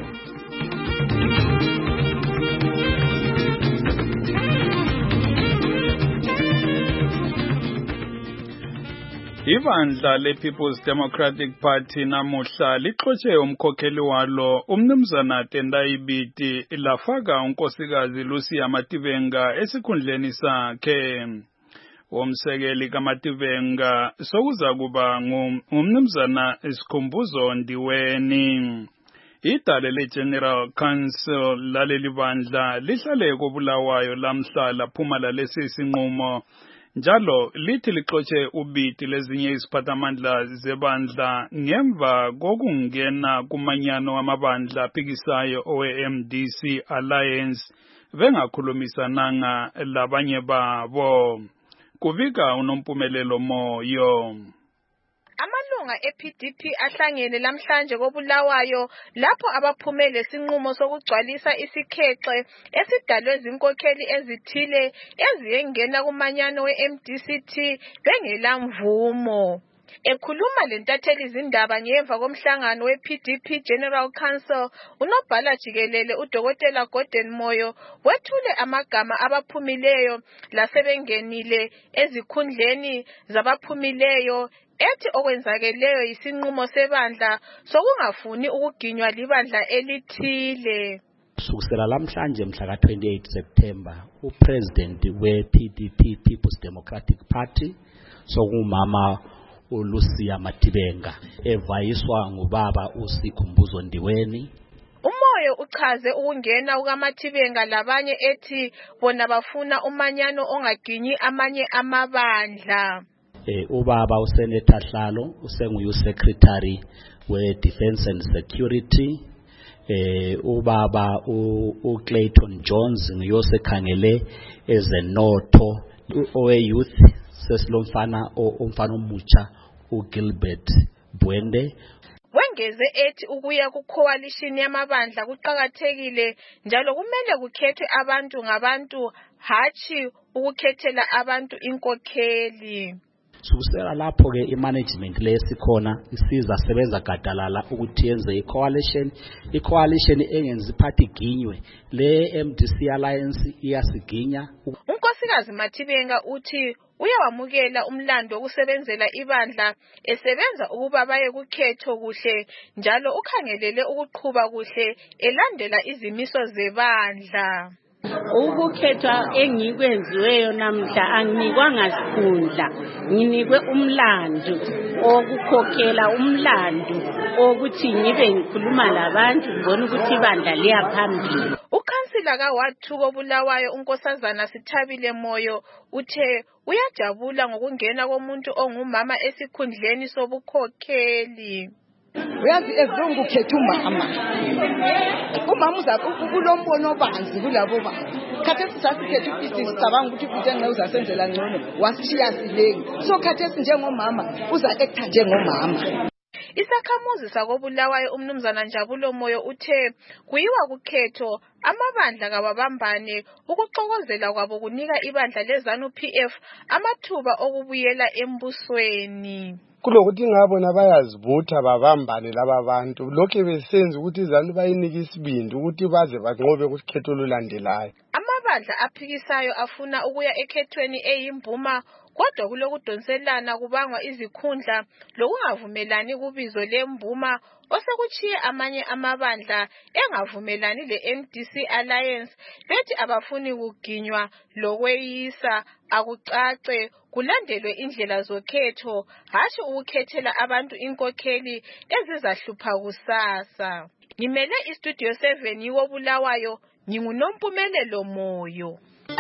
Ibandla le-People's Democratic Party namuhla lixoxe umkhokheli walo umnumzana Tendai Biti lafaka unkosikazi Lucia Matibenga esikhundleni sakhe. Umsekeli kaMatibenga sokuza kuba ngumnumzana Sikhumbuzo Ndiweni. Idale le-General Council laleli bandla lihlale koBulawayo lamhla laphuma lalesi sinqumo. Njalo lithi lixoxe ubiti lezinye iziphathamandla zebandla ngemva kokungena kumanyano wamabandla aphikisayo owe-MDC Alliance bengakhulumisananga labanye babo. Kubika uNompumelelo Moyo. Amalunga ePDP ahlangene lamhlanje koBulawayo lapho abaphumele sinqumo sokugcwalisa isikhexe esidalwe zinkokheli ezithile eziyengena kumanyano weMDCT bengela mvumo. Ekhuluma lentatheli izindaba ngemva komhlangano wePDP General Council, unobhala jikelele uDokotela Gordon Moyo wethule amagama abaphumileyo lasebengenile ezikhundleni zabaphumileyo ethi okwenzakeleyo isinqumo sebandla sokungafuni ukuginywa libandla elithile. Kusukela lamhlanje mhla ka-28 September upresident we-PDP People's Democratic Party sokungumama uLucia Matibenga evayiswa ngubaba uSikhumbuzo Ndiweni. Umoyo uchaze ukungena kukaMatibenga labanye ethi bona bafuna umanyano ongaginyi amanye amabandla. Ubaba uSenator Hlalo usenguSecretary we-Defense and Security. Ubaba uClayton Jones nguyosekhangele ezenotho. Owe-youth sesilomfana umfana omutsha uGilbert Bwende. Wengeze ethi ukuya ku-coalition yamabandla kuqakathekile njalo kumele kukhethwe abantu ngabantu hatshi ukukhethela abantu inkokheli. Kusukela lapho ke imanagement lesikhona isiza sebenza gadalala ukuthi yenze icoalition engenzi party ginywe le MDC Alliance iyasiginya. Unkosikazi Matibenga uthi uyawamukela umlando wokusebenzela ibandla esebenza ukuba baye kukhetho kuhle njalo ukhangelele ukuqhuba kuhle elandela izimiso zebandla. Ukukhethwa engikwenziweyo namhla anginikwanga sikhundla, nginikwe umlando okukhokhela umlando ukuthi ngibe ngikhuluma labantu ngibona ukuthi ibandla liya phambili. Ukhansila kaWard 2 koBulawayo unkosazana Sithabile Moyo uthe uyajabula ngokungena komuntu ongumama esikhundleni sobukhokheli. Uyazi ezilungu ukhetha umama uzabe kulombono obanzi kulabo bantu. Khathesi sasikhetha uPhisi sicabanga ukuthi futhi engeke uzasenzela ngcono wasishiya silengi. So khathesi njengomama uza actor njengomama. Isakhamuzi sakobulawayo umnumzana Njabulo Moyo uthe kuyiwa kukhetho amabandla kababambane ukuxokozela kwabo kunika ibandla leZANU-PF amathuba okubuyela embusweni. Kulokuthi ngabona bayazivutha babambane laba bantu lokho besenza ukuthi iZANU bayinike isibindi ukuthi baze banqobe kukhetho olulandelayo. Amabandla aphikisayo afuna ukuya ekhethweni eyimbuma kodwa kulokudonselana kubangwa izikhundla lokungavumelani kubizo lembuma osekuchiye amanye amabandla engavumelani le-NDC Alliance bethi abafuni kuginywa lokweyisa akucace kulandelwe indlela zokhetho hashi ukukhethela abantu inkokheli ezizahlupha kusasa. Ngimele iStudio 7 yiwo Bulawayo nginguNompumelelo Moyo.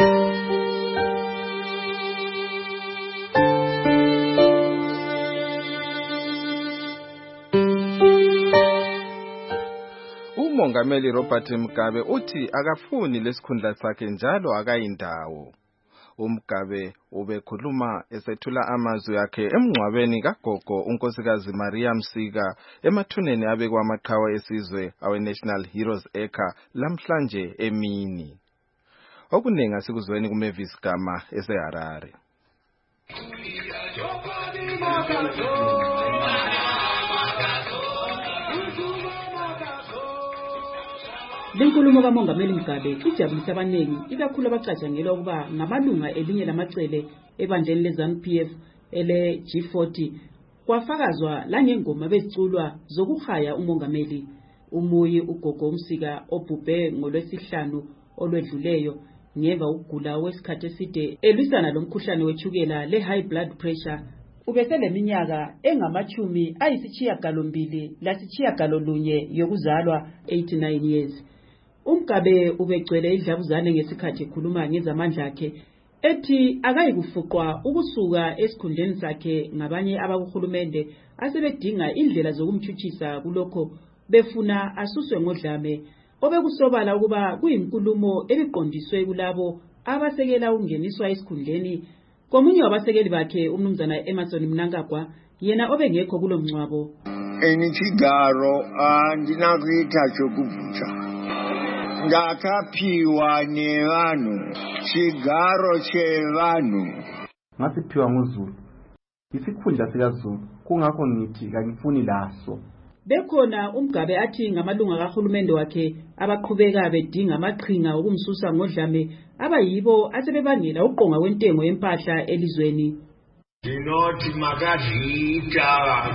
uMongameli Robert Mugabe uthi akafuni lesikhundla sakhe njalo akayindawo. uMugabe ubekhuluma esethula amazwi akhe emngcwabeni kagogo unkosikazi Maria Msika emathuneni abekwa amaqhawe esizwe awe-National Heroes Acre lamhlanje emini. Okuningi asikuzweni kuMavis Gama eseHarare. Lenkulumo kaMongameli Mugabe ijabulisa abanengi ikakhulu abacatshangelwa ukuba ngamalunga elinye lamacele ebandleni leZANU-PF ele G40 kwafakazwa langengoma beziculwa zokuhaya umongameli. Umuyi ugogo Msika obhubhe ngoLwesihlanu olwedluleyo ngemva ukugula wesikhathi eside elwisana lomkhuhlane wechukela le high blood pressure ubeseleminyaka engamachumi ayisishiyagalombili lasishiyagolunye yokuzalwa 89 years. uMugabe ubegcwele idlabuzane ngesikhathi ekhuluma ngezamandla akhe ethi akayikufuqwa ukusuka esikhundleni sakhe ngabanye abakuhulumende asebedinga indlela zokumthuthisa kulokho befuna asuswe ngodlame obekusobala ukuba kuyinkulumo ebiqondiswe kulabo abasekela ungeniswa esikhundleni komunye wabasekeli bakhe umnumzana Emerson Mnangagwa yena obengekho kulomncwabo. Enichigaro andinakuita chokuvuta ndakaphiwa nevanhu chigaro chevanhu ngasiphiwa nguZulu isikhundla sikaZulu kungakho ngithi kangifuni laso. Bekhona uMugabe athi ngamalunga kahulumende wakhe abaqhubeka bedinga amaqhinga okumsusa ngodlame abayibo asebebangela uqonga kwentengo yempahla elizweni. Dinoti makazita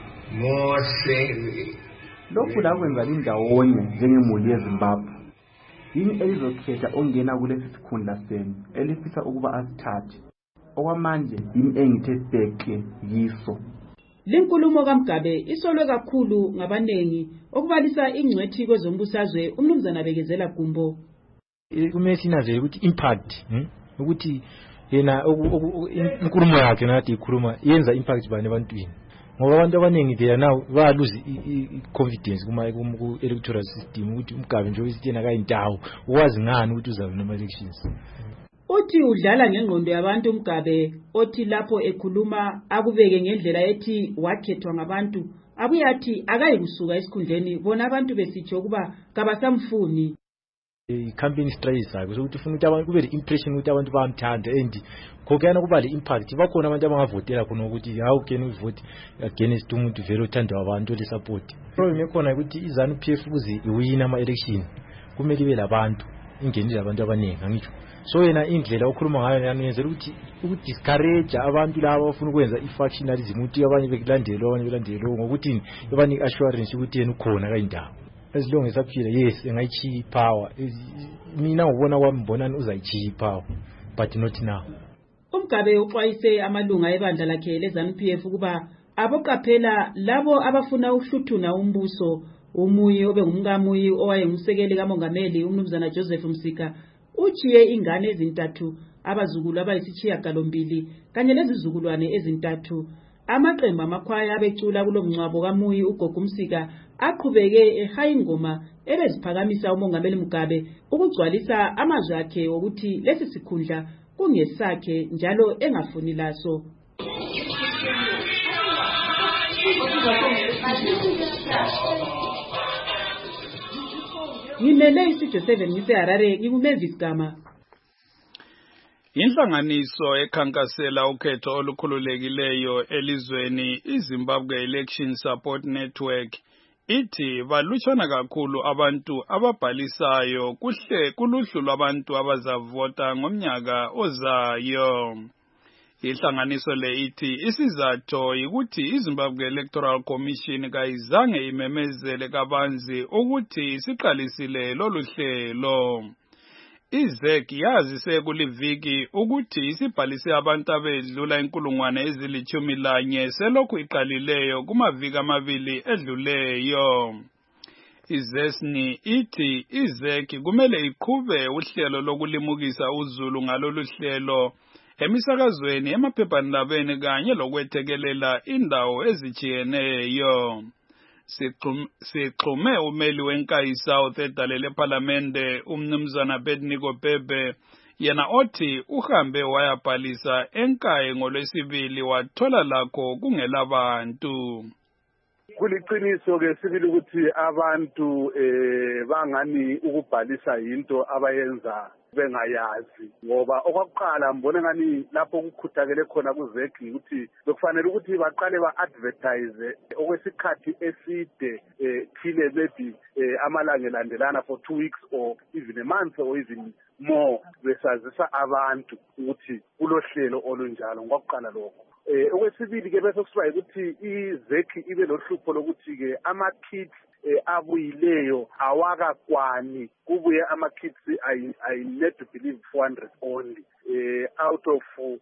mose lokhu lakwenza indawonye njengemuli yeZimbabwe. Yini elizokhetha ongena kulesi sikhundla senu elifisa ukuba asithathe okwamanje yini engithe bheke yiso. Lenkulumo kaMugabe isolwe kakhulu ngabanengi okubalisa ingcwethi kwezombusazwe umnumzana Bekezela Gumbo. Kumele sinazele ukuthi impact ukuthi yena inkulumo yakhe nathi ikhuluma yenza impact bani ebantwini ngoba abantu abanengi phela now ba lose confidence ku electoral system ukuthi uMugabe nje uyisithena kayindawo ukwazi ngani ukuthi uzabe noma elections. Uthi udlala ngengqondo yabantu uMugabe othi lapho ekhuluma akubeke ngendlela ethi wakhethwa ngabantu abuyathi akayikusuka esikhundleni bona abantu besitsho kuba kabasamfuni. Campaign strategy sakhe ukuthi ufuna ukuthi abantu kube le impression ukuthi abantu bayamthanda and kokuyana kuba le impact bakhona abantu abangavotela khona ukuthi how can we vote against umuntu vele othandwa abantu le support. Problem ekhona ukuthi iZANU-PF ukuze iwina ama election kumele ibe labantu ingenile abantu abaningi angitsho. So yena indlela okhuluma ngayo yanenzela ukuthi discourage abantu laba abafuna ukwenza ifactionalism ukuthi abanye bekulandela abanye belandela ngokuthi abanye assurance ukuthi yena ukhona kayindawo. As long as aphila yes engayichiyi power mina ngibona kwambonani uzayichiyi power but not now. uMugabe uxwayise amalunga ebandla lakhe leZANU-PF ukuba aboqaphela labo abafuna uhluthuna umbuso. Umuyi obengumkamuyi owayengumsekeli kaMongameli umnumzana Joseph Msika uchiye ingane ezintathu abazukulu abayisishiyagalombili kanye lezizukulwane ezintathu. Amaqembu amakhwaya abecula kulomncwabo kamuyi ugogo Msika aqhubeke ehaya ingoma ebeziphakamisa uMongameli Mugabe ukugcwalisa amazwi akhe ukuthi lesi sikhundla kungesakhe njalo engafuni laso. Ngimele isitudio 7 ngiseHarare ngikuMavis Gama. Inhlanganiso ekhankasela ukhetho olukhululekileyo elizweni iZimbabwe Election Support Network ithi balutshwana kakhulu abantu ababhalisayo kuluhlu lwabantu abazavota ngomnyaka ozayo. Inhlanganiso le ithi isizathu ukuthi iZimbabwe Electoral Commission kayizange imemezele kabanzi ukuthi siqalisile lolu hlelo. IZEC yazise kuliviki ukuthi isibhalise abantu abedlula 1,011 selokhu iqalileyo kumaviki amabili edluleyo. IZESNI ithi IZEC kumele iqhube uhlelo lokulimukisa uzulu ngalolu hlelo emisakazweni emaphephandabeni kanye lokwethekelela indawo ezijiyeneyo. Sixhume umeli wenkayi South edalele eParliamente umnumzana Bedniko Bebe yena othi uhambe wayabhalisa enkayi ngolwesibili wathola lakho kungelabantu. Kuliqiniso ke sibili ukuthi abantu bangani ukubhalisa into abayenza bengayazi ngoba okwakuqala mbone ngani lapho ukukhuthakele khona kuZEC ukuthi bekufanele ukuthi baqale ba-advertise okwesikhathi eside phile maybe amalanga elandelana for 2 weeks or even a month or even more besazisa abantu ukuthi kulohlelo olunjalo ngokwakuqala lokho. Okwesibili ke bese kusiba ukuthi iZEC ibe lohlupho lokuthi ke ama-kits abuyileyo awakakwani kubuye ama-kits I need to believe 400 only out of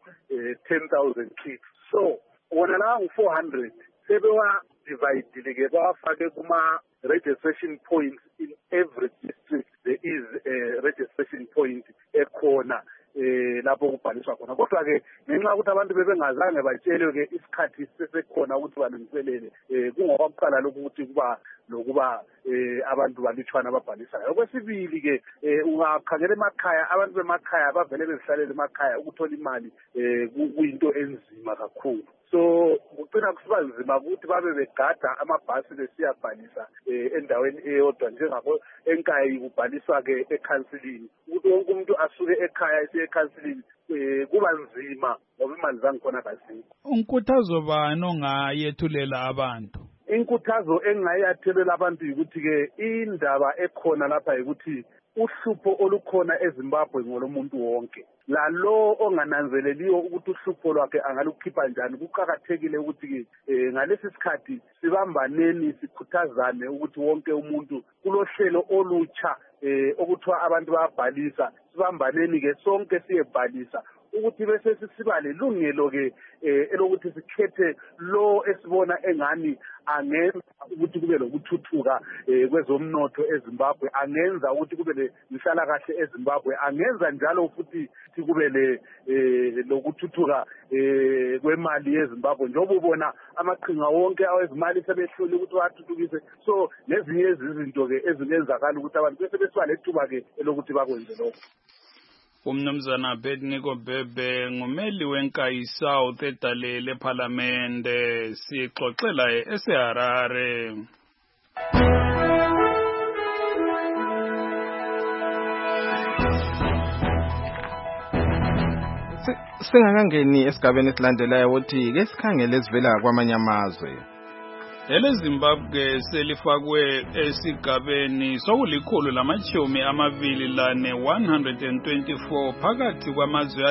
10,000 kits. So wona la ngu-400 sebewa divide ke bawafake kuma-registration points in every district. There is a registration point ekhona lapho kubhaliswa khona kodwa ke ngenxa ukuthi abantu bebengazange batshelwe ke isikhathi sesekhona ukuthi balungiselele kungokuqala lokhu ukuthi kuba abantu balutshwana ababhalisayo. Okwesibili ke ungakhangela emakhaya abantu bemakhaya bavele bezihlalela emakhaya ukuthola imali kuyinto enzima kakhulu. So kucina kusiba nzima ukuthi babe begada amabhasi besiyabhalisa endaweni eyodwa njengakho enkayi kubhaliswa ke ekhansilini ukuthi wonke umuntu asuke ekhaya esiye ekhansilini kuba nzima ngoba imali zangikhona kazikho. Unkuthazo bani ongayethulela abantu? Inkuthazo engayathelela abantu ukuthi ke indaba ekhona lapha ukuthi uhlupho olukhona eZimbabwe ngolomuntu wonke. Lalo ongananzeleliyo ukuthi uhlupho lwakhe angalukhipha njani kuqhakathekile ukuthi ke ngalesi sikhathi sibambaneni sikhuthazane ukuthi wonke umuntu kulohlelo olutsha okuthiwa abantu bayabhalisa sibambaneni ke sonke siyebhalisa ukuthi bese siba lelungelo ke elokuthi sikhethe lo esibona engani angenza ukuthi kube lokuthuthuka kwezomnotho eZimbabwe, angenza ukuthi kube lenhlalakahle eZimbabwe, angenza njalo futhi kube lokuthuthuka kwemali yeZimbabwe njengoba ubona amaqhinga wonke awezimali sebehlule ukuthi wathuthukise. So nezinye izinto ke ezingenzakala ukuthi abantu bese besiba lethuba ke elokuthi bakwenze lokho. Umnumzana Bedniko Bebe ngumeli wenkayi South edalele eParliamente sixoxela eseHarare. Singakangeni esigabeni esilandelayo ukuthi ke sikhangele esivela kwamanye amazwe. EleZimbabwe selifakwe esigabeni sokulikhulu-124 phakathi kwamazwe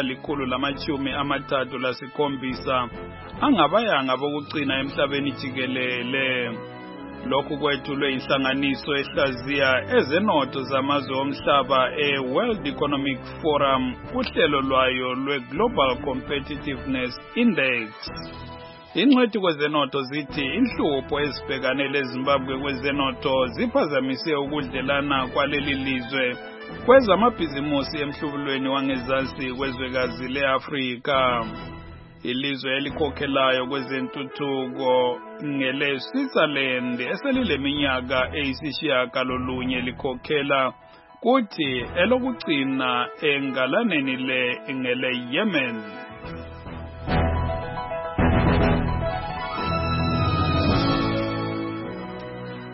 alikhulu-37 angabayanga bokugcina emhlabeni jikelele. Lokhu kwethulwe inhlanganiso ehlaziya ezenotho zamazwe omhlaba e-World Economic Forum uhlelo lwayo lwe-Global Competitiveness Index. Ingcwethi kwezenotho zithi inhlupho ezibhekane leZimbabwe kwezenotho ziphazamise ukudlelana kwaleli lizwe kwezamabhizimusi emhlubulweni wangezansi kwezwekazi le-Afrika. Ilizwe elikhokhelayo kwezentuthuko ngele-Switzerland eselileminyaka eyisishiyagalolunye likhokhela kuthi elokugcina engalaneni ngele-Yemen.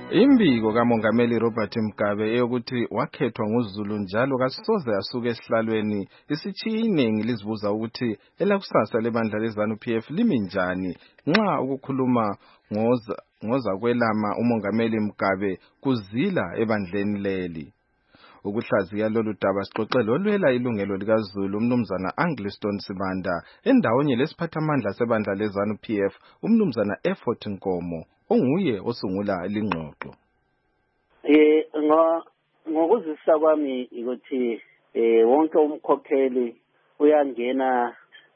Imbiko kaMongameli Robert Mugabe eyokuthi wakhethwa nguZulu njalo kasoze asuke esihlalweni isitshiye iningi lizibuza ukuthi elakusasa lebandla leZANU-PF limi njani nxa ukukhuluma ngoza kwelama uMongameli Mugabe kuzila ebandleni leli. Ukuhlaziya lolu daba sixoxele olwela ilungelo likaZulu umnumzana Angliston Sibanda endawonye lesiphathamandla sebandla leZANU-PF umnumzana Effort Nkomo onguye osungula lingxoxo. Ngokuzisa kwami ukuthi wonke umkhokheli uyangena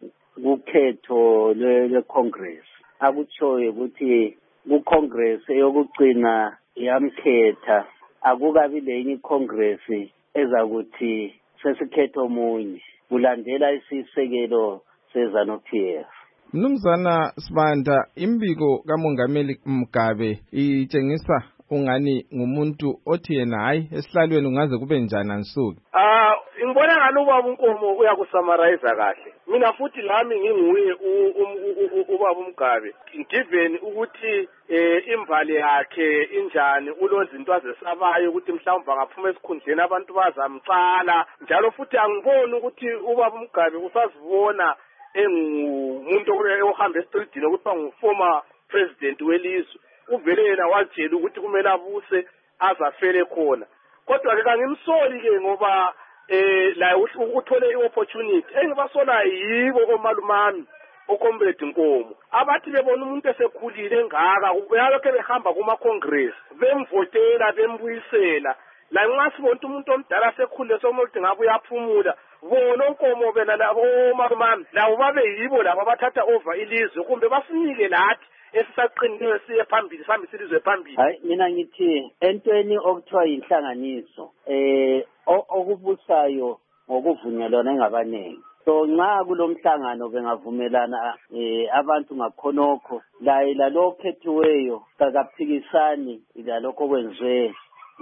kukhetho lweCongress. Akutshoyo ukuthi kuCongress eyokugcina yamkhetha akukabi lenye iCongress ezakuthi sesikhetho omunye kulandela isisekelo seZANU-PF. Mnumzana Sibanda, imbiko kaMongameli Mugabe itshengisa ungani ngumuntu othi yena hayi esihlalweni ungaze kube njani ansuku. Ngibona ngani ubaba uNkomo uyakusummarize kahle. Mina futhi lami nginguye ubaba uMgabe. Given ukuthi imbali yakhe injani uLonzi into azesabayo ukuthi mhlawumbe angaphuma esikhundleni abantu bazamcala njalo futhi angiboni ukuthi ubaba uMgabe usazibona engumuntu ohamba estreetini ukuthi nguformer president welizwe. Uvele yena watshela ukuthi kumele abuse azafele khona. Kodwa ke kangimsoli ke ngoba la uthole iopportunity engibasola yibo omalumami oComrade Nkomo abathi bebona umuntu esekhulile engaka ubeyalokho behamba kuma congress bemvotela bembuyisela la nxa sibona umuntu omdala sekhulile somuntu ngabe uyaphumula bona uNkomo bena labo omalumami labo babe yibo labo abathatha over ilizwe kumbe basinike lathi esisaqinile siye phambili sambe silizwe phambili. Hayi mina ngithi entweni okuthiwa inhlanganiso okubusayo ngokuvunyelwana engabanengi. So nxa kulomhlangano bengavumelana abantu ngakhonokho la lo khethiweyo kakaphikisani lalokho kwenziwe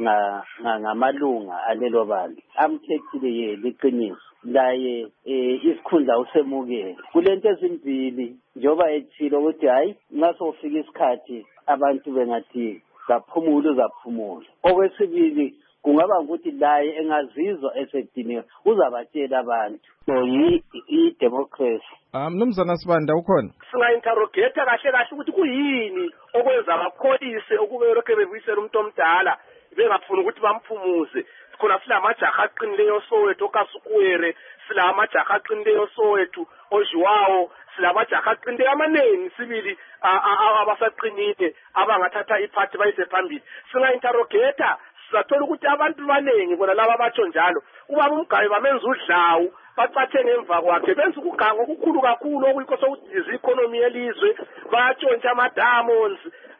ngamalunga alelo bandla amkhethile ye liqiniso laye isikhundla usemukele kulento ezimbili njoba ethilo ukuthi hayi ngasofika isikhathi abantu bengathi zaphumula uzaphumula. Okwesibili kungaba ukuthi laye engazizwa esediniwe uzabatshela abantu. So i-democracy. Mnumzana Sibanda ukhona? Singa-interrogate kahle ukuthi kuyini okwenza bakholise ukube lokho bebuyisela umuntu omdala bengafuna ukuthi bamphumuze. Sikhona silamajaha aqinileyo Soweto kaSukwere, silamajaha aqinileyo Soweto ojiwawo, silamajaha aqinileyo amanengi sibili abasaqinile abangathatha iphathi bayise phambili. Singa-interrogate sathola ukuthi abantu abanengi bona laba abatsho njalo ubaba uMgabe bamenza udlawu bacathe ngemva kwakhe benza ukugango okukhulu kakhulu okuyikho sokudiza economy yelizwe batshontsha ama-diamonds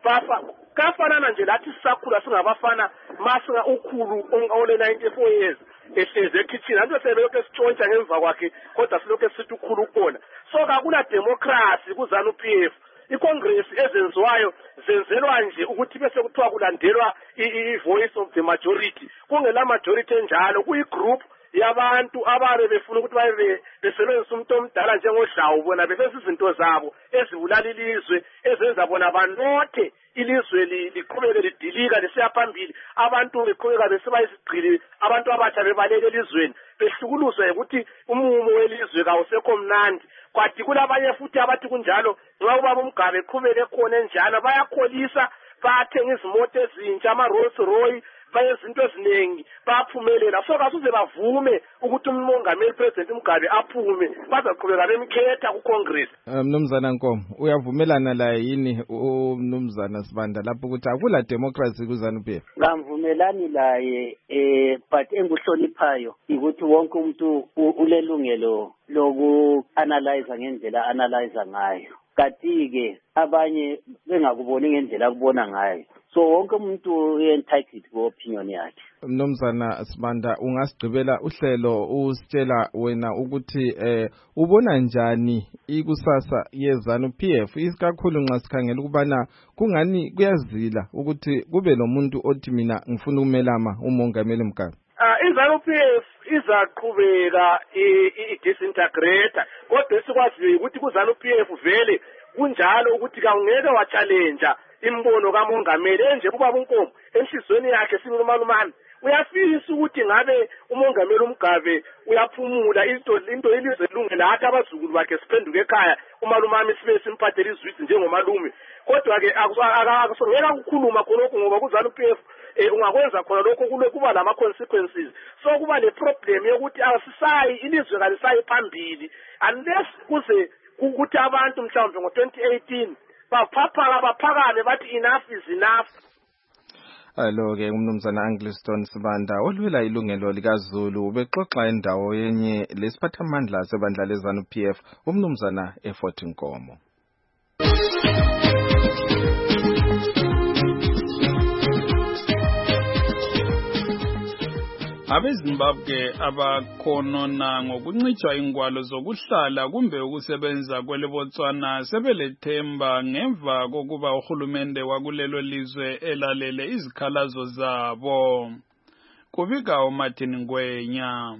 kafanana nje lathi sisakhula singabafana masinga ukhulu ole 94 years ehlezi ekitchen anto sebelokho esitshontsha ngemva kwakhe kodwa silokho esithi ukhulu ukubona. So kakula democracy kuZANU-PF. iCongress ezenziwayo zenzelwa nje ukuthi bese kuthiwa kulandelwa i-voice of the majority. Kungela majority enjalo kuyigroup yabantu ababe befuna ukuthi babe besebenzisa umuntu omdala njengodlawu bona befesa izinto zabo ezibulala ilizwe ezenza bona banothe ilizwe liqhubeke lidilika lesiya phambili abantu beqhubeka besiba isigqili abantu abatsha bebaleke elizweni behlukuluzwe ukuthi umumo welizwe kawusekho mnandi. Kwathi kulabanye futhi abathi kunjalo nxa ubaba uMgabe eqhubeke khona enjalo bayakholisa bathenga izimoto ezintsha ama-Rolls Royce bayezinto eziningi baphumelela. So kasuze bavume ukuthi uMongameli President Mugabe aphume bazaqhubeka bemkhetha kuCongress. Mnumzana Nkomo uyavumelana la yini uMnumzana Sibanda lapho ukuthi akula democracy kuZANU-PF? Ngamvumelani laye but enguhloniphayo ukuthi wonke umuntu ulelungelo loku-analyze ngendlela analyze ngayo. Kanti-ke abanye bengakuboni ngendlela akubona ngayo. So wonke umuntu entitled ku-opinion yakhe. Mnumzana Sibanda ungasigqibela uhlelo usitshela wena ukuthi ubona njani ikusasa yeZANU-PF isikakhulu nxa sikhangela ukubana kungani kuyazila ukuthi kube lomuntu othi mina ngifuna ukumelama uMongameli Mugabe. iZANU-PF izaqhubeka i-disintegrate kodwa esikwaziyo ukuthi kuZANU-PF vele kunjalo ukuthi kawungeke wa-challenge imbono kamongameli enje kuba bunkomo enhlizweni yakhe sibili umalumane uyafisa ukuthi ngabe umongameli uMgabe uyaphumula into ilizwe lunge lathi abazukulu bakhe siphenduke ekhaya umalumami sibe simphathele izwisi njengomalume kodwa ke akusongeka ukukhuluma khonokho ngoba kuzana uPF ungakwenza khona lokho kuba lama consequences so kuba le problem yokuthi asisayi ilizwe kalisayi phambili unless kuze ukuthi abantu mhlawumbe ngo2018 baphakame bathi enough is enough. Alo-ke umnumzana Angliston Sibanda olwela ilungelo likaZulu ubexoxa endawo yenye lesiphathamandla sebandla lezanu PF umnumzana eFort Nkomo. AbeZimbabwe abakhonona ngokuncitshwa ingwalo zokuhlala kumbe ukusebenza kweleBotswana sebelethemba ngemva kokuba uhulumende wakulelo lizwe elalele izikhalazo zabo. Kubika uMartin Ngwenya.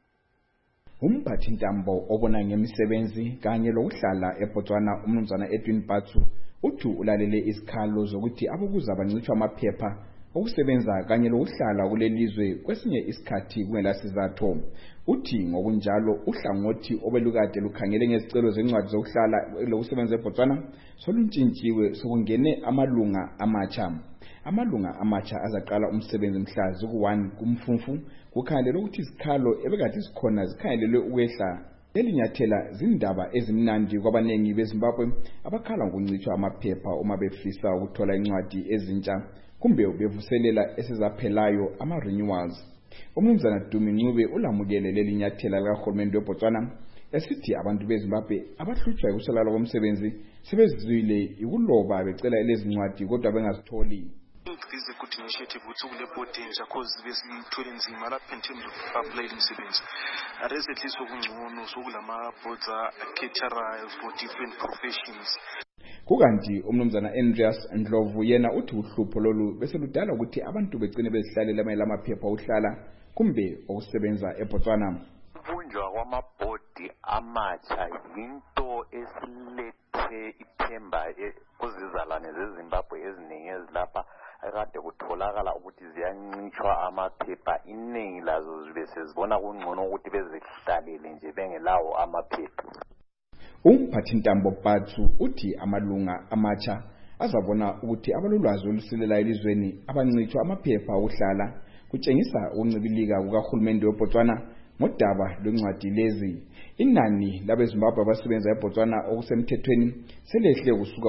Umphathintambo obona ngemisebenzi kanye lokuhlala eBotswana umnumzana Edwin Bathu uthi ulalele izikhalo zokuthi abokuza bancitshwa amaphepha okusebenza kanye lokuhlala kulelizwe kwesinye isikhathi kungelasizatho. Uthi ngokunjalo uhlangothi obelukade lukhangele ngezicelo zencwadi zokuhlala lokusebenza eBotswana soluntshintshiwe sokungene amalunga amatsha. Amalunga amatsha azaqala umsebenzi mhla zu-1 kuMfumfu kukhangelelwe ukuthi izikhalo ebekade zikhona zikhangelelwe ukwehla. Lelinyathela zindaba ezimnandi kwabanengi beZimbabwe abakhala ngokuncitshwa amaphepha uma befisa ukuthola incwadi ezintsha kumbe bevuselela esizaphelayo ama-renewals. Umnumzana Dumi Ncube ulamukele lelinyathela likahulumende weBotswana esithi abantu beZimbabwe abahlutshwa ukuswelakala komsebenzi sebezizwile ikuloba becela lezincwadi kodwa bengazitholi. This is a good initiative ukuthi kulebhodi entsha cause besithwele nzima lapha in terms of apply umsebenzi. Recently sokungcono sokulama boards caterers for different professions. Kukanti umnumzana Andreas Ndlovu yena uthi uhlupho lolu bese ludala ukuthi abantu begcine bezihlalela amaphepha okuhlala kumbe okusebenza eBotswana. Ukuvunjwa kwamabhodi amatsha yinto esilethe ithemba kuzizalwane zeZimbabwe eziningi ezilapha akade kutholakala ukuthi ziyancitshwa amaphepha iningi lazo zibe sezibona kungcono ukuthi bezihlalele nje bengelawo amaphepha. Umphathintambo Bathu uthi amalunga amatsha azabona ukuthi abalulwazi olusilela elizweni abancitshwa amaphepha okuhlala kutshengisa ukuncibilika kukahulumende weBotswana ngodaba lwencwadi lezi. Inani labeZimbabwe abasebenza eBotswana okusemthethweni selehle kusuka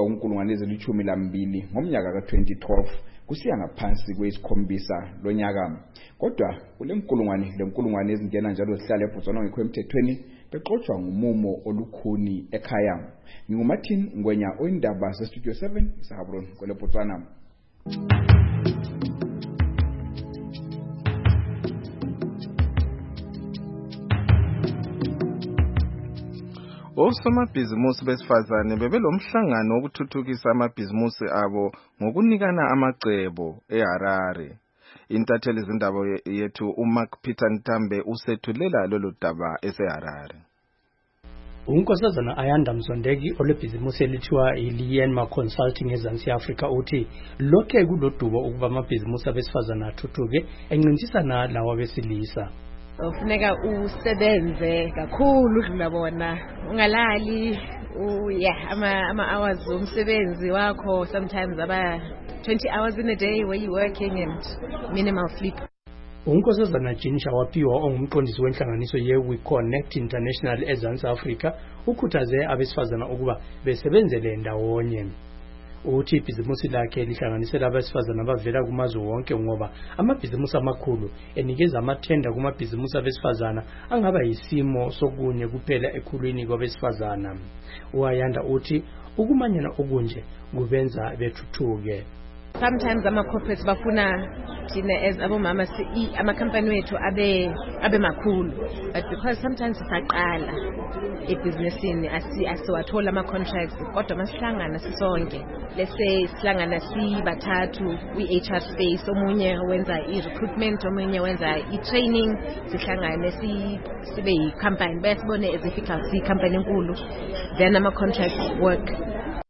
ku12,000 ngomnyaka ka2012 kusiya ngaphansi kweyisikhombisa lonyaka. Kodwa kulenkulungwane ezingena njalo zihlala eBotswana ngekho emthethweni bexoxwa ngumumo olukhuni ekhaya. NginguMartin Ngwenya oyindaba seStudio 7 eSehabron kweleBotswana. Osomabhizimusi besifazane bebelomhlangano wokuthuthukisa amabhizimusi abo ngokunikana amacebo eHarare. Intatheli zindaba yethu uMark Peter Ntambe usethulela lolu daba eseHarare. Unkosazana Ayanda Mzondeki olebhizimusi elithiwa iLienma Consulting eZansi Africa uthi lokhe kulodubo ukuba amabhizimusi abesifazane athuthuke encintisana lawo abesilisa. Ufuneka usebenze kakhulu udlula bona ungalali ama hours umsebenzi wakho sometimes aba 20 hours in a day where you working and minimal sleep. Unkosazana Jinisha waphiwa ongumqondisi wenhlanganiso ye-We Connect International eZansi Africa ukhuthaze abesifazana ukuba besebenzele ndawonye. Uthi ibhizimusi lakhe lihlanganisela abesifazana abavela kumazwe wonke ngoba amabhizimusi amakhulu enikeza amathenda kumabhizimusi abesifazana angaba yisimo sokunye kuphela ekhulwini kwabesifazana. Uayanda uthi ukumanyana okunje kubenza bethuthuke. Sometimes ama-corporates bafuna thina as abomama ama-company wethu abe makhulu, but because sometimes sisaqala ebhizinisini asiwathola ama-contracts kodwa masihlangana sisonke, let's say sihlangana sibathathu kwi-HR space, omunye wenza i-recruitment, omunye wenza i-training, sihlangane sibe yi-company besibone as if siyi-company enkulu, then ama-contracts work.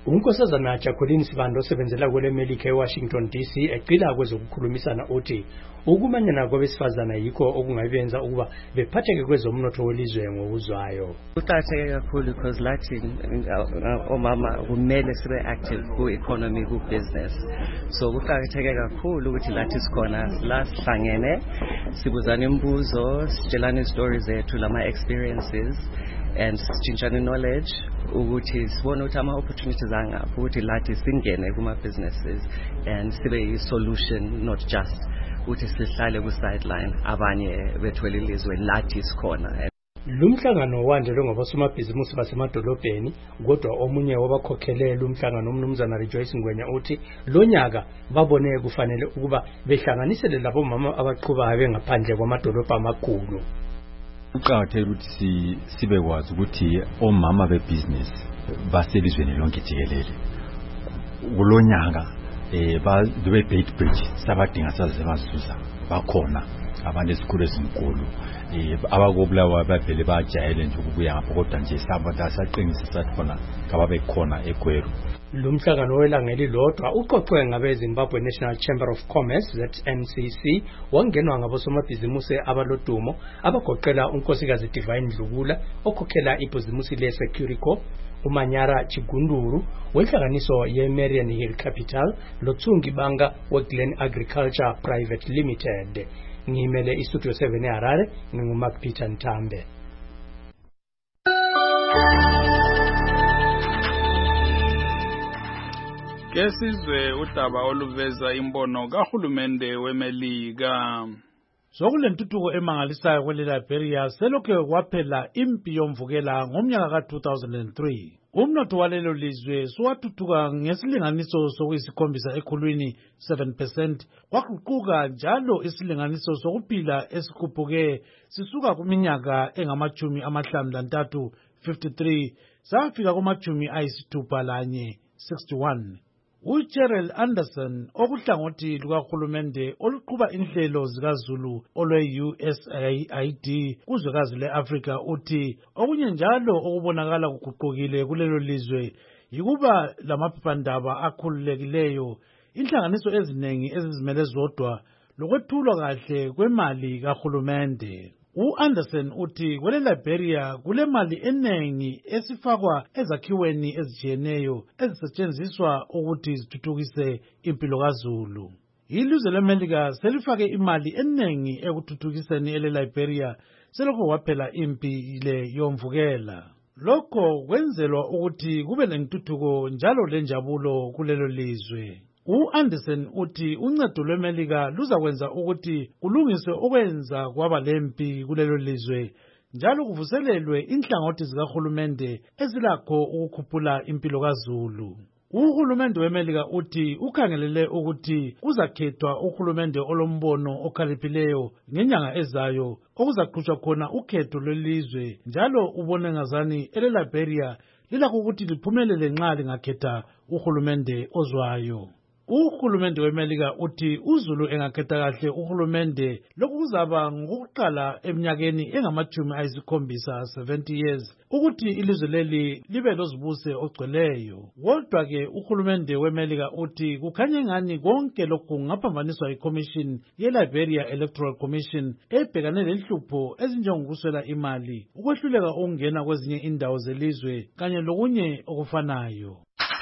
unkosazana Jacqueline Sibando osebenzela kwele Melika eWashington DC eqila kwezokukhulumisana uthi ukumanyana kwabesifazana yikho okungabenza ukuba bephatheke kwezomnotho welizwe ngokuzwayo. Kuqakatheke kakhulu because lathi omama kumele sibe active ku economy ku business. So kuqakatheke kakhulu ukuthi lathi sikhona la sihlangene sibuzana imibuzo, sitshelana stories zethu lama experiences and sitshintshana knowledge ukuthi sibone ukuthi ama opportunities angaphi ukuthi lathi singene kuma businesses and sibe i solution not just ukuthi sihlale ku sideline abanye bethwele ilizwe lathi sikhona. Lumhlangano wanjelwe ngabosomabhizinisi basemadolobheni kodwa omunye wabakhokhelele umhlangano umnumzana Rejoice Ngwenya uthi lonyaka babone kufanele ukuba behlanganisele labo mama abaqhubayo bengaphandle kwamadolobha amakhulu. Uqakathekile ukuthi sibekwazi ukuthi omama bebusiness baselizweni lonke jikelele kulonyaka babe bait bridge sabadinga saze bazuza bakhona abantu esikhulu ezinkulu abakobulawa bavele bajayele nje ukubuya ngapha kodwa nje saqinisa sathi khona kababe khona eGweru. Lumhlangano welanga elilodwa uqoqwe ngabe Zimbabwe National Chamber of Commerce ZNCC wangenwa ngabosomabhizinisi abalodumo abagoqela unkosikazi Divine Dlugula okhokhela ibhizinisi le Securico, uManyara Chigunduru wenhlanganiso yeMarian Hill Capital loThungi Banga weGlen Agriculture Private Limited. Ngimele iStudio 7 eHarare nginguMark Peter Ntambe. Kesizwe udaba oluveza imbono kahulumende weMelika. Sokulentuthuko emangalisayo kweleLiberia selokhe kwaphela impi yomvukela ngomnyaka ka-2003. Umnotho walelo lizwe suwathuthuka ngesilinganiso sokuyisikhombisa ekhulwini 7%, kwaguquka njalo isilinganiso sokuphila esikhuphuke sisuka kuminyaka engamachumi amahlanu lantathu 53 safika kumachumi ayisithupha lanye 61. uCheryl Anderson okuhlangothi lukahulumende oluqhuba inhlelo zikaZulu olwe-USAID kuzwekazi le-Afrika uthi okunye njalo okubonakala kuguqukile kulelo lizwe yikuba lamaphephandaba akhululekileyo, inhlanganiso eziningi ezizimele zodwa lokwethulwa kahle kwemali kahulumende. U-Anderson uthi kweleLiberia kulemali enengi esifakwa ezakhiweni ezijiyeneyo ezisetshenziswa ukuthi zithuthukise impilo kaZulu. Ilizwe leMelika selifake imali enengi ekuthuthukiseni eleLiberia selokho waphela impi le yomvukela. Lokho kwenzelwa ukuthi kube lentuthuko njalo lenjabulo kulelo lizwe. U-Anderson uthi uncedo lweMelika luzakwenza ukuthi kulungiswe okwenza kwaba lempi kulelo lizwe njalo kuvuselelwe inhlangothi zikahulumende ezilakho ukukhuphula impilo kaZulu. Uhulumende weMelika uthi ukhangelele ukuthi kuzakhethwa uhulumende olombono okhaliphileyo ngenyanga ezayo okuzaqhutshwa khona ukhetho lwelizwe njalo ubone ngazani eleLiberia lilakho ukuthi liphumelele nxa lingakhetha uhulumende ozwayo. Uhulumende weMelika uthi uZulu engakhetha kahle uhulumende lokhu kuzaba ngokuqala eminyakeni engamachumi ayisikhombisa 70 years ukuthi ilizwe leli libe lozibuse ogcweleyo. Kodwa ke uhulumende weMelika uthi kukhanye ngani konke lokhu ngaphambaniswa iCommission yeLiberia Electoral Commission ebhekane lenhlupho ezinjengokuswela imali, ukwehluleka ukungena kwezinye indawo zelizwe kanye lokunye okufanayo.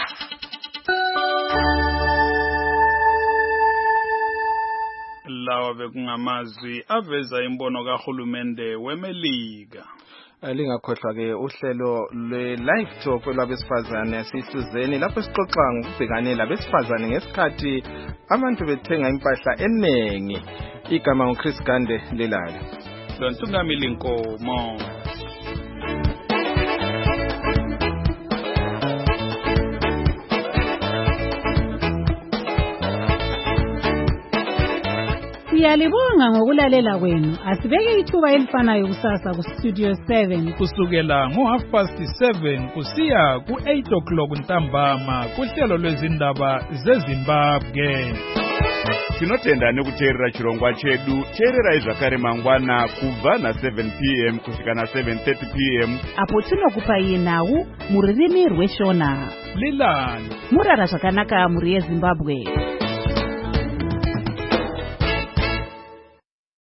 Lawa bekungamazwi aveza imbono kahulumende weMelika. Lingakhohlwa ke uhlelo lwe-live talk lwabesifazane sisizeni lapho sixoxa ngokubhekane labesifazane ngesikhathi abantu bethenga impahla enengi. Igama nguChris Gande lelala. Lontungamili Nkomo. Siyalibonga ngokulalela kwenu. Asibeke ithuba elifanayo kusasa ku Studio 7 kusukela ngo7:30 kusiya ku8 o'clock ntambama kuhlelo lwezindaba zeZimbabwe. tinotenda nekuteerera chirongwa chedu. Teererai zvakare mangwana kubva na7 p.m. kusvika na7:30 p.m. apo tinokupai nhau mururimi rweshona. Lilani murara zvakanaka muri yeZimbabwe.